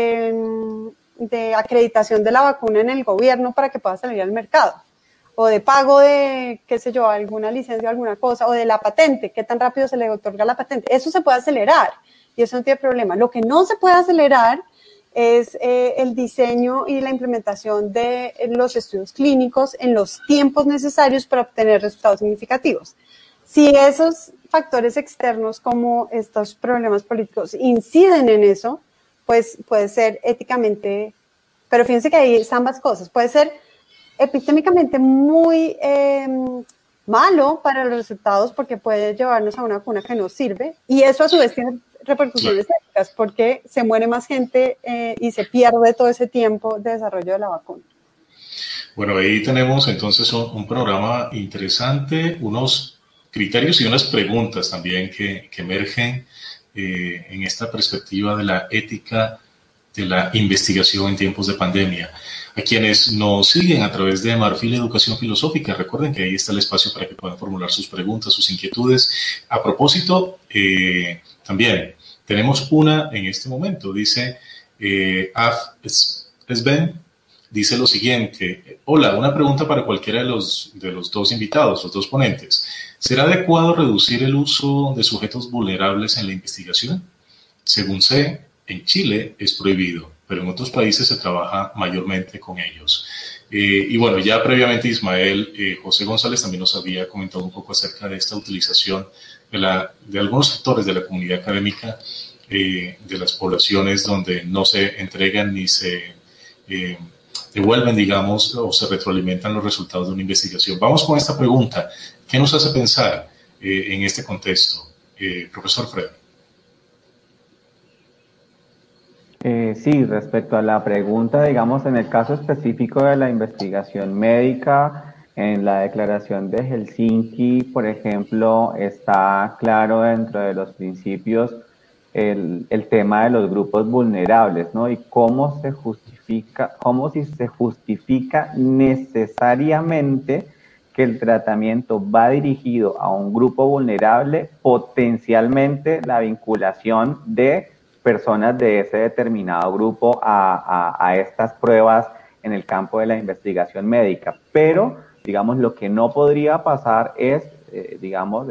Speaker 4: de acreditación de la vacuna en el gobierno para que pueda salir al mercado, o de pago de, qué sé yo, alguna licencia o alguna cosa, o de la patente, qué tan rápido se le otorga la patente. Eso se puede acelerar y eso no tiene problema. Lo que no se puede acelerar es el diseño y la implementación de los estudios clínicos en los tiempos necesarios para obtener resultados significativos. Si esos factores externos como estos problemas políticos inciden en eso, pues puede ser éticamente, pero fíjense que hay ambas cosas, puede ser epistémicamente muy malo para los resultados porque puede llevarnos a una vacuna que no sirve y eso a su vez tiene repercusiones éticas porque se muere más gente y se pierde todo ese tiempo de desarrollo de la vacuna.
Speaker 2: Bueno, ahí tenemos entonces un programa interesante, unos criterios y unas preguntas también que emergen en esta perspectiva de la ética de la investigación en tiempos de pandemia. A quienes nos siguen a través de Marfil Educación Filosófica, recuerden que ahí está el espacio para que puedan formular sus preguntas, sus inquietudes. A propósito, también tenemos una en este momento, dice Af Sven, dice lo siguiente: hola, una pregunta para cualquiera de los dos invitados, los dos ponentes. ¿Será adecuado reducir el uso de sujetos vulnerables en la investigación? Según sé, en Chile es prohibido, pero en otros países se trabaja mayormente con ellos. Y bueno, ya previamente Ismael, José González también nos había comentado un poco acerca de esta utilización de algunos sectores de la comunidad académica, de las poblaciones donde no se entregan ni se devuelven, digamos, o se retroalimentan los resultados de una investigación. Vamos con esta pregunta. ¿Qué nos hace pensar en este contexto? Profesor Fred.
Speaker 5: Sí, respecto a la pregunta, digamos, en el caso específico de la investigación médica, en la declaración de Helsinki, por ejemplo, está claro dentro de los principios el tema de los grupos vulnerables, ¿no? Y cómo se justifica, cómo si se justifica necesariamente que el tratamiento va dirigido a un grupo vulnerable, potencialmente la vinculación de personas de ese determinado grupo a estas pruebas en el campo de la investigación médica. Pero, digamos, lo que no podría pasar es, digamos,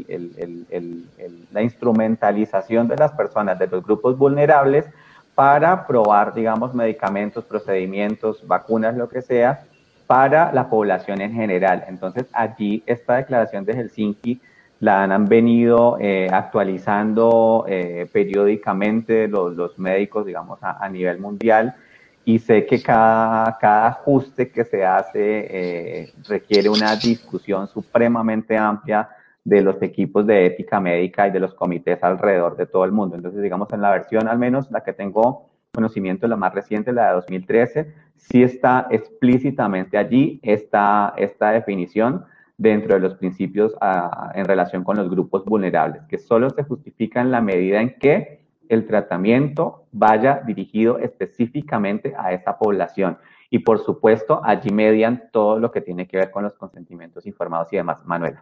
Speaker 5: la instrumentalización de las personas, de los grupos vulnerables, para probar, digamos, medicamentos, procedimientos, vacunas, lo que sea, para la población en general. Entonces, allí esta declaración de Helsinki la han venido actualizando periódicamente los médicos, digamos, a nivel mundial, y sé que cada ajuste que se hace requiere una discusión supremamente amplia de los equipos de ética médica y de los comités alrededor de todo el mundo. Entonces, digamos, en la versión, al menos la que tengo conocimiento, la más reciente, la de 2013, sí está explícitamente allí esta definición dentro de los principios en relación con los grupos vulnerables, que solo se justifica en la medida en que el tratamiento vaya dirigido específicamente a esa población. Y por supuesto, allí median todo lo que tiene que ver con los consentimientos informados y demás. Manuela.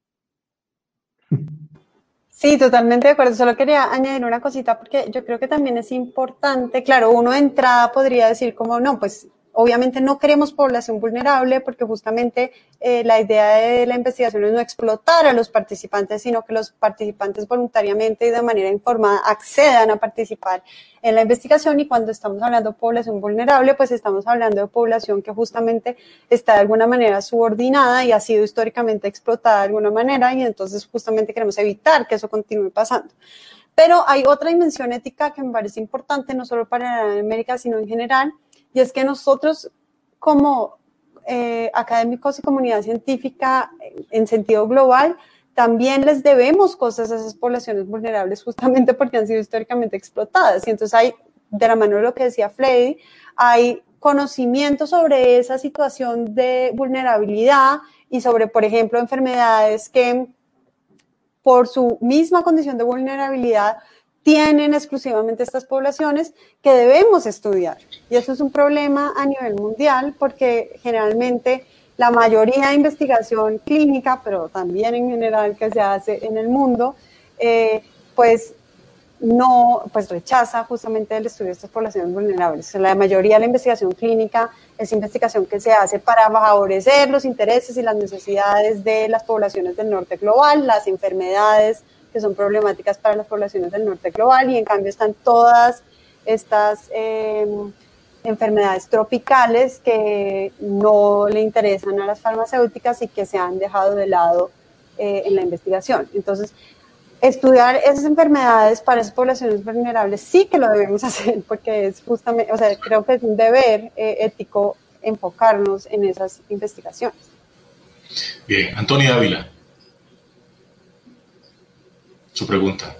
Speaker 4: Sí, totalmente de acuerdo. Solo quería añadir una cosita porque yo creo que también es importante. Claro, uno de entrada podría decir como, no, pues obviamente no queremos población vulnerable porque justamente la idea de la investigación es no explotar a los participantes, sino que los participantes voluntariamente y de manera informada accedan a participar en la investigación. Y cuando estamos hablando de población vulnerable, pues estamos hablando de población que justamente está de alguna manera subordinada y ha sido históricamente explotada de alguna manera, y entonces justamente queremos evitar que eso continúe pasando. Pero hay otra dimensión ética que me parece importante, no solo para América, sino en general, y es que nosotros como académicos y comunidad científica en sentido global, también les debemos cosas a esas poblaciones vulnerables justamente porque han sido históricamente explotadas. Y entonces hay, de la mano de lo que decía Freddy, hay conocimiento sobre esa situación de vulnerabilidad y sobre, por ejemplo, enfermedades que por su misma condición de vulnerabilidad tienen exclusivamente estas poblaciones que debemos estudiar. Y eso es un problema a nivel mundial porque generalmente la mayoría de investigación clínica, pero también en general que se hace en el mundo, pues no, pues rechaza justamente el estudio de estas poblaciones vulnerables. O sea, la mayoría de la investigación clínica es investigación que se hace para favorecer los intereses y las necesidades de las poblaciones del norte global, las enfermedades que son problemáticas para las poblaciones del norte global, y en cambio están todas estas enfermedades tropicales que no le interesan a las farmacéuticas y que se han dejado de lado en la investigación. Entonces, estudiar esas enfermedades para esas poblaciones vulnerables sí que lo debemos hacer, porque es justamente, o sea, creo que es un deber ético enfocarnos en esas investigaciones.
Speaker 2: Bien, Antonia Ávila, su pregunta.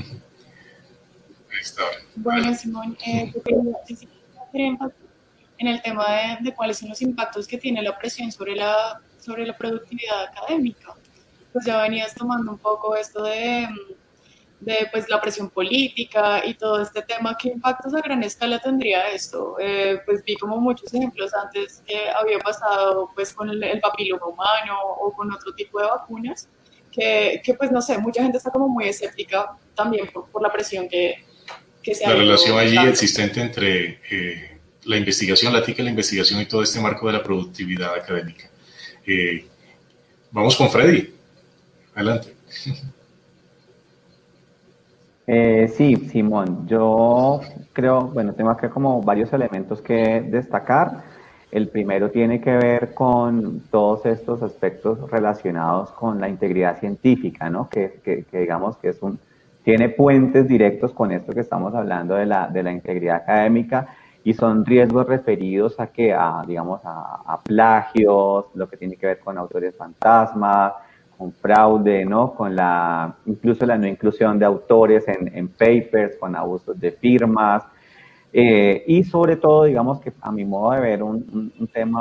Speaker 3: Bueno, Simón, yo quería hacer énfasis en el tema de cuáles son los impactos que tiene la presión sobre la productividad académica. Pues ya venías tomando un poco esto de pues, la presión política y todo este tema. ¿Qué impactos a gran escala tendría esto? Pues vi como muchos ejemplos antes que había pasado pues, con el papiloma humano o con otro tipo de vacunas, que pues no sé, mucha gente está como muy escéptica también por la presión que se ha
Speaker 2: La relación allí
Speaker 3: dando.
Speaker 2: existente entre la investigación, la ética de la investigación y todo este marco de la productividad académica. Vamos con Freddy. Adelante.
Speaker 5: Sí, Simón, yo creo, bueno, tengo acá como varios elementos que destacar. El primero tiene que ver con todos estos aspectos relacionados con la integridad científica, ¿no? Que digamos que tiene puentes directos con esto que estamos hablando de la integridad académica, y son riesgos referidos digamos, a plagios, lo que tiene que ver con autores fantasmas, con fraude, ¿no? Incluso la no inclusión de autores en papers, con abusos de firmas, y sobre todo, digamos que a mi modo de ver, un tema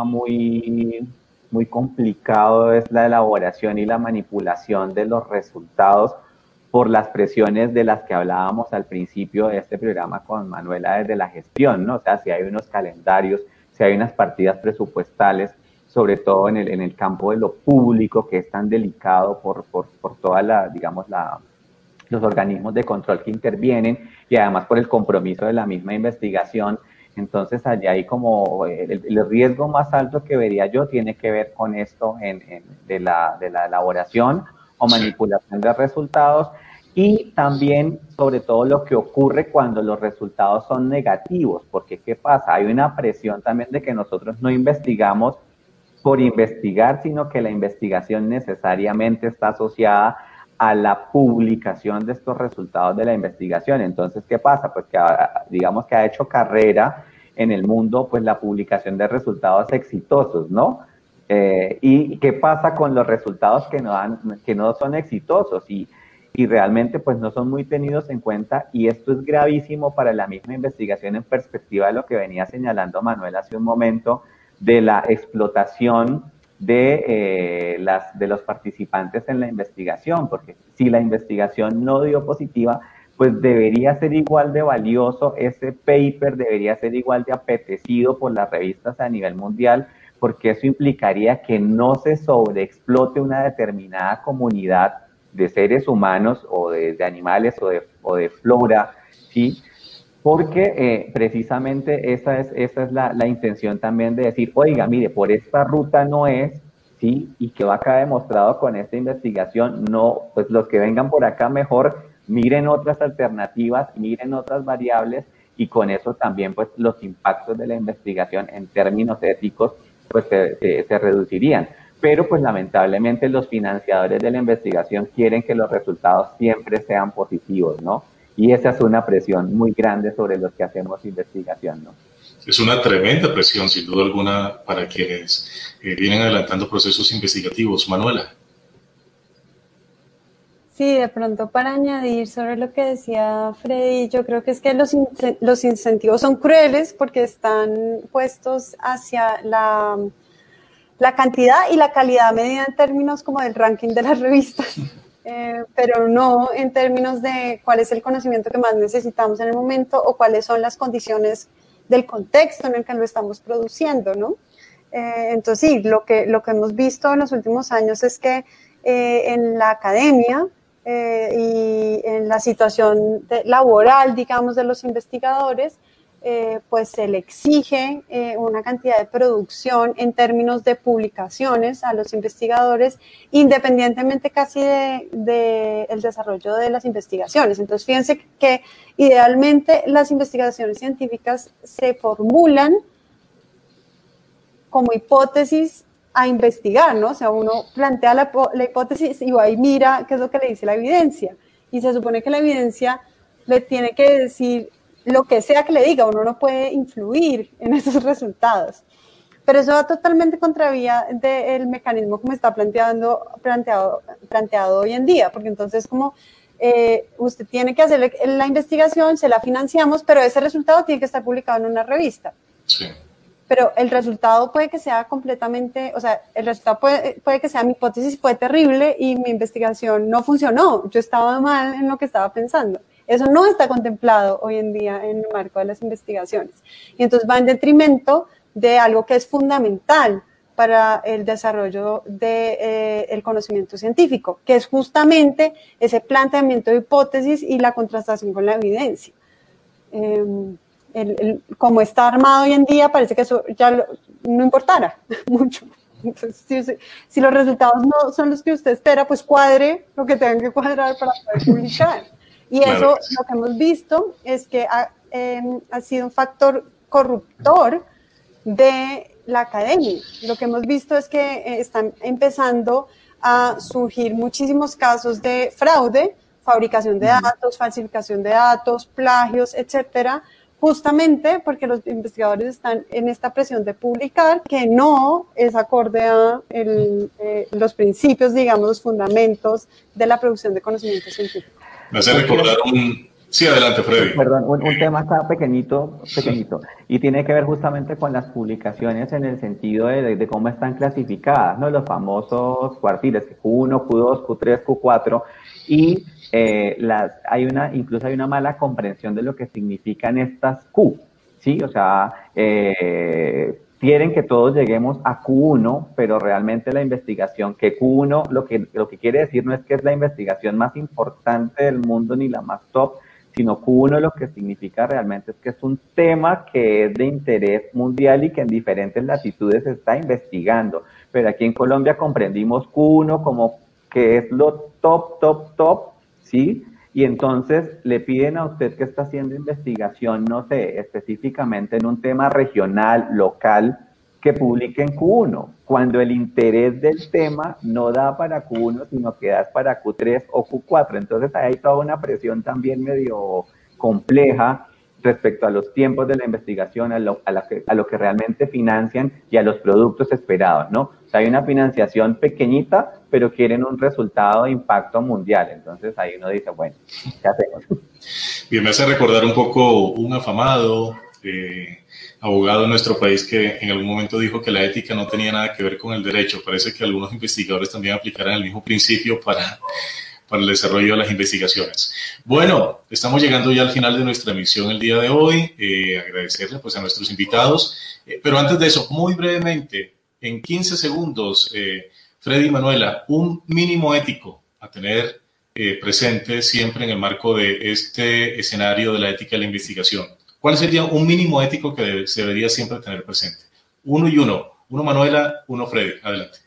Speaker 5: muy complicado es la elaboración y la manipulación de los resultados por las presiones de las que hablábamos al principio de este programa con Manuela desde la gestión, ¿no? O sea, si hay unos calendarios, si hay unas partidas presupuestales, sobre todo en el campo de lo público, que es tan delicado por toda digamos, los organismos de control que intervienen, y además por el compromiso de la misma investigación. Entonces, allá hay como el riesgo más alto que vería yo tiene que ver con esto de la elaboración o manipulación de resultados, y también, sobre todo, lo que ocurre cuando los resultados son negativos, porque ¿qué pasa? Hay una presión también de que nosotros no investigamos por investigar, sino que la investigación necesariamente está asociada a la publicación de estos resultados de la investigación. Entonces, ¿qué pasa? Pues que digamos que ha hecho carrera en el mundo, pues la publicación de resultados exitosos, ¿no? ¿Y qué pasa con los resultados que no son exitosos y realmente pues no son muy tenidos en cuenta? Y esto es gravísimo para la misma investigación en perspectiva de lo que venía señalando Manuel hace un momento, de la explotación de los participantes en la investigación, porque si la investigación no dio positiva, pues debería ser igual de valioso ese paper, debería ser igual de apetecido por las revistas a nivel mundial, porque eso implicaría que no se sobreexplote una determinada comunidad de seres humanos o de animales o de flora, ¿sí? Porque precisamente esa es la intención también de decir, oiga, mire, por esta ruta no es, ¿sí? Y que va acá demostrado con esta investigación, no, pues los que vengan por acá mejor miren otras alternativas, miren otras variables, y con eso también pues los impactos de la investigación en términos éticos pues se reducirían. Pero pues lamentablemente los financiadores de la investigación quieren que los resultados siempre sean positivos, ¿no? Y esa es una presión muy grande sobre los que hacemos investigación, ¿no?
Speaker 2: Es una tremenda presión, sin duda alguna, para quienes vienen adelantando procesos investigativos. Manuela.
Speaker 4: Sí, de pronto para añadir sobre lo que decía Freddy, yo creo que es que los incentivos son crueles porque están puestos hacia la cantidad y la calidad medida en términos como del ranking de las revistas. Pero no en términos de cuál es el conocimiento que más necesitamos en el momento o cuáles son las condiciones del contexto en el que lo estamos produciendo, ¿no? Entonces, sí, lo que hemos visto en los últimos años es que en la academia y en en la situación laboral, digamos, de los investigadores, pues se le exige una cantidad de producción en términos de publicaciones a los investigadores, independientemente casi de el desarrollo de las investigaciones. Entonces, fíjense que idealmente las investigaciones científicas se formulan como hipótesis a investigar, ¿no? O sea, uno plantea la hipótesis y va y mira qué es lo que le dice la evidencia. Y se supone que la evidencia le tiene que decir lo que sea que le diga, uno no puede influir en esos resultados. Pero eso va totalmente contravía del mecanismo como está planteado hoy en día, porque entonces como usted tiene que hacer la investigación, se la financiamos, pero ese resultado tiene que estar publicado en una revista.
Speaker 2: Sí.
Speaker 4: Pero el resultado puede que sea completamente, o sea, el resultado puede que sea mi hipótesis fue terrible y mi investigación no funcionó, yo estaba mal en lo que estaba pensando. Eso no está contemplado hoy en día en el marco de las investigaciones. Y entonces va en detrimento de algo que es fundamental para el desarrollo del conocimiento científico, que es justamente ese planteamiento de hipótesis y la contrastación con la evidencia. Como está armado hoy en día, parece que eso ya no importara mucho. Entonces, si los resultados no son los que usted espera, pues cuadre lo que tengan que cuadrar para poder publicar. Y
Speaker 2: Claro.
Speaker 4: eso, lo que hemos visto es que ha sido un factor corruptor de la academia. Lo que hemos visto es que están empezando a surgir muchísimos casos de fraude, fabricación de datos, falsificación de datos, plagios, etcétera, justamente porque los investigadores están en esta presión de publicar que no es acorde a los principios, digamos, los fundamentos de la producción de conocimiento científico.
Speaker 2: Me hace recordar un... Sí, adelante, Freddy.
Speaker 5: Perdón, un tema está pequeñito, y tiene que ver justamente con las publicaciones en el sentido de cómo están clasificadas, ¿no? Los famosos cuartiles, Q1, Q2, Q3, Q4, y incluso hay una mala comprensión de lo que significan estas Q, ¿sí? O sea, quieren que todos lleguemos a Q1, pero realmente la investigación, que Q1 lo que quiere decir no es que es la investigación más importante del mundo ni la más top, sino Q1 lo que significa realmente es que es un tema que es de interés mundial y que en diferentes latitudes se está investigando. Pero aquí en Colombia comprendimos Q1 como que es lo top, ¿sí? Y entonces le piden a usted que está haciendo investigación, no sé, específicamente en un tema regional, local, que publique en Q1, cuando el interés del tema no da para Q1, sino que da para Q3 o Q4. Entonces ahí hay toda una presión también medio compleja respecto a los tiempos de la investigación, a lo que realmente financian y a los productos esperados, ¿no? O sea, hay una financiación pequeñita, pero quieren un resultado de impacto mundial. Entonces ahí uno dice, bueno, ¿qué hacemos?
Speaker 2: Bien, me hace recordar un poco un afamado abogado en nuestro país que en algún momento dijo que la ética no tenía nada que ver con el derecho. Parece que algunos investigadores también aplicarán el mismo principio para el desarrollo de las investigaciones. Bueno, estamos llegando ya al final de nuestra emisión el día de hoy. Agradecerle pues a nuestros invitados. Pero antes de eso, muy brevemente, en 15 segundos, Freddy y Manuela, un mínimo ético a tener presente siempre en el marco de este escenario de la ética de la investigación. ¿Cuál sería un mínimo ético que se debería siempre tener presente? Uno y uno. Uno Manuela, uno Freddy. Adelante.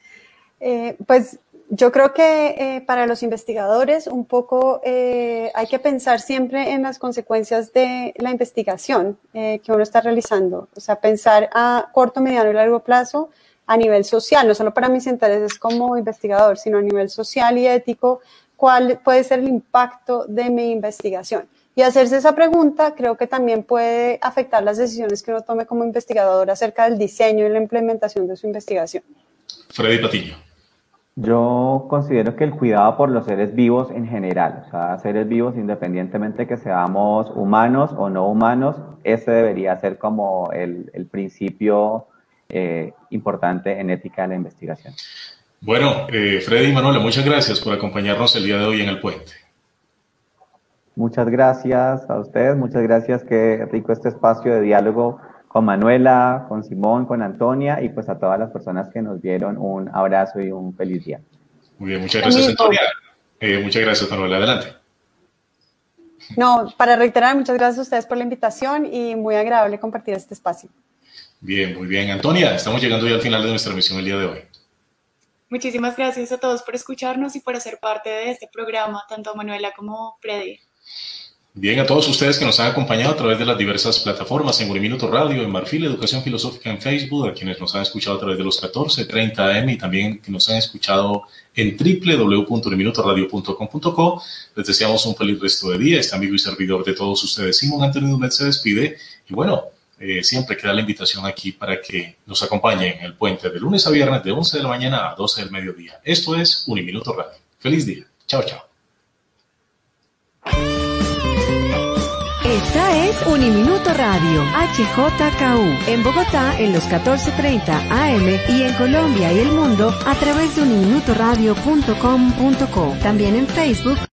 Speaker 4: Pues yo creo que para los investigadores un poco hay que pensar siempre en las consecuencias de la investigación que uno está realizando. O sea, pensar a corto, mediano y largo plazo a nivel social, no solo para mis intereses como investigador, sino a nivel social y ético, cuál puede ser el impacto de mi investigación. Y hacerse esa pregunta creo que también puede afectar las decisiones que uno tome como investigador acerca del diseño y la implementación de su investigación.
Speaker 2: Freddy Patiño.
Speaker 5: Yo considero que el cuidado por los seres vivos en general, o sea, seres vivos independientemente que seamos humanos o no humanos, ese debería ser como el principio importante en ética de la investigación.
Speaker 2: Bueno, Freddy y Manuela, muchas gracias por acompañarnos el día de hoy en El Puente.
Speaker 5: Muchas gracias a ustedes, muchas gracias, qué rico este espacio de diálogo con Manuela, con Simón, con Antonia y pues a todas las personas que nos vieron un abrazo y un feliz día.
Speaker 2: Muy bien, muchas gracias Antonia. Muchas gracias Manuela, adelante.
Speaker 4: No, para reiterar, muchas gracias a ustedes por la invitación y muy agradable compartir este espacio.
Speaker 2: Bien, muy bien. Antonia, estamos llegando ya al final de nuestra emisión el día de hoy.
Speaker 3: Muchísimas gracias a todos por escucharnos y por hacer parte de este programa, tanto a Manuela como Freddy.
Speaker 2: Bien, a todos ustedes que nos han acompañado a través de las diversas plataformas, en Uniminuto Radio, en Marfil Educación Filosófica en Facebook, a quienes nos han escuchado a través de los 14:30 AM y también que nos han escuchado en www.uniminutoradio.com.co. Les deseamos un feliz resto de día. Este amigo y servidor de todos ustedes, Simón Antonio Dumet, se despide. Y bueno, siempre queda la invitación aquí para que nos acompañen en el puente de lunes a viernes de 11 de la mañana a 12 del mediodía. Esto es Uniminuto Radio. Feliz día. Chao, chao.
Speaker 1: Esta es Uniminuto Radio, HJKU, en Bogotá en los 14:30 AM y en Colombia y el mundo a través de uniminutoradio.com.co. También en Facebook.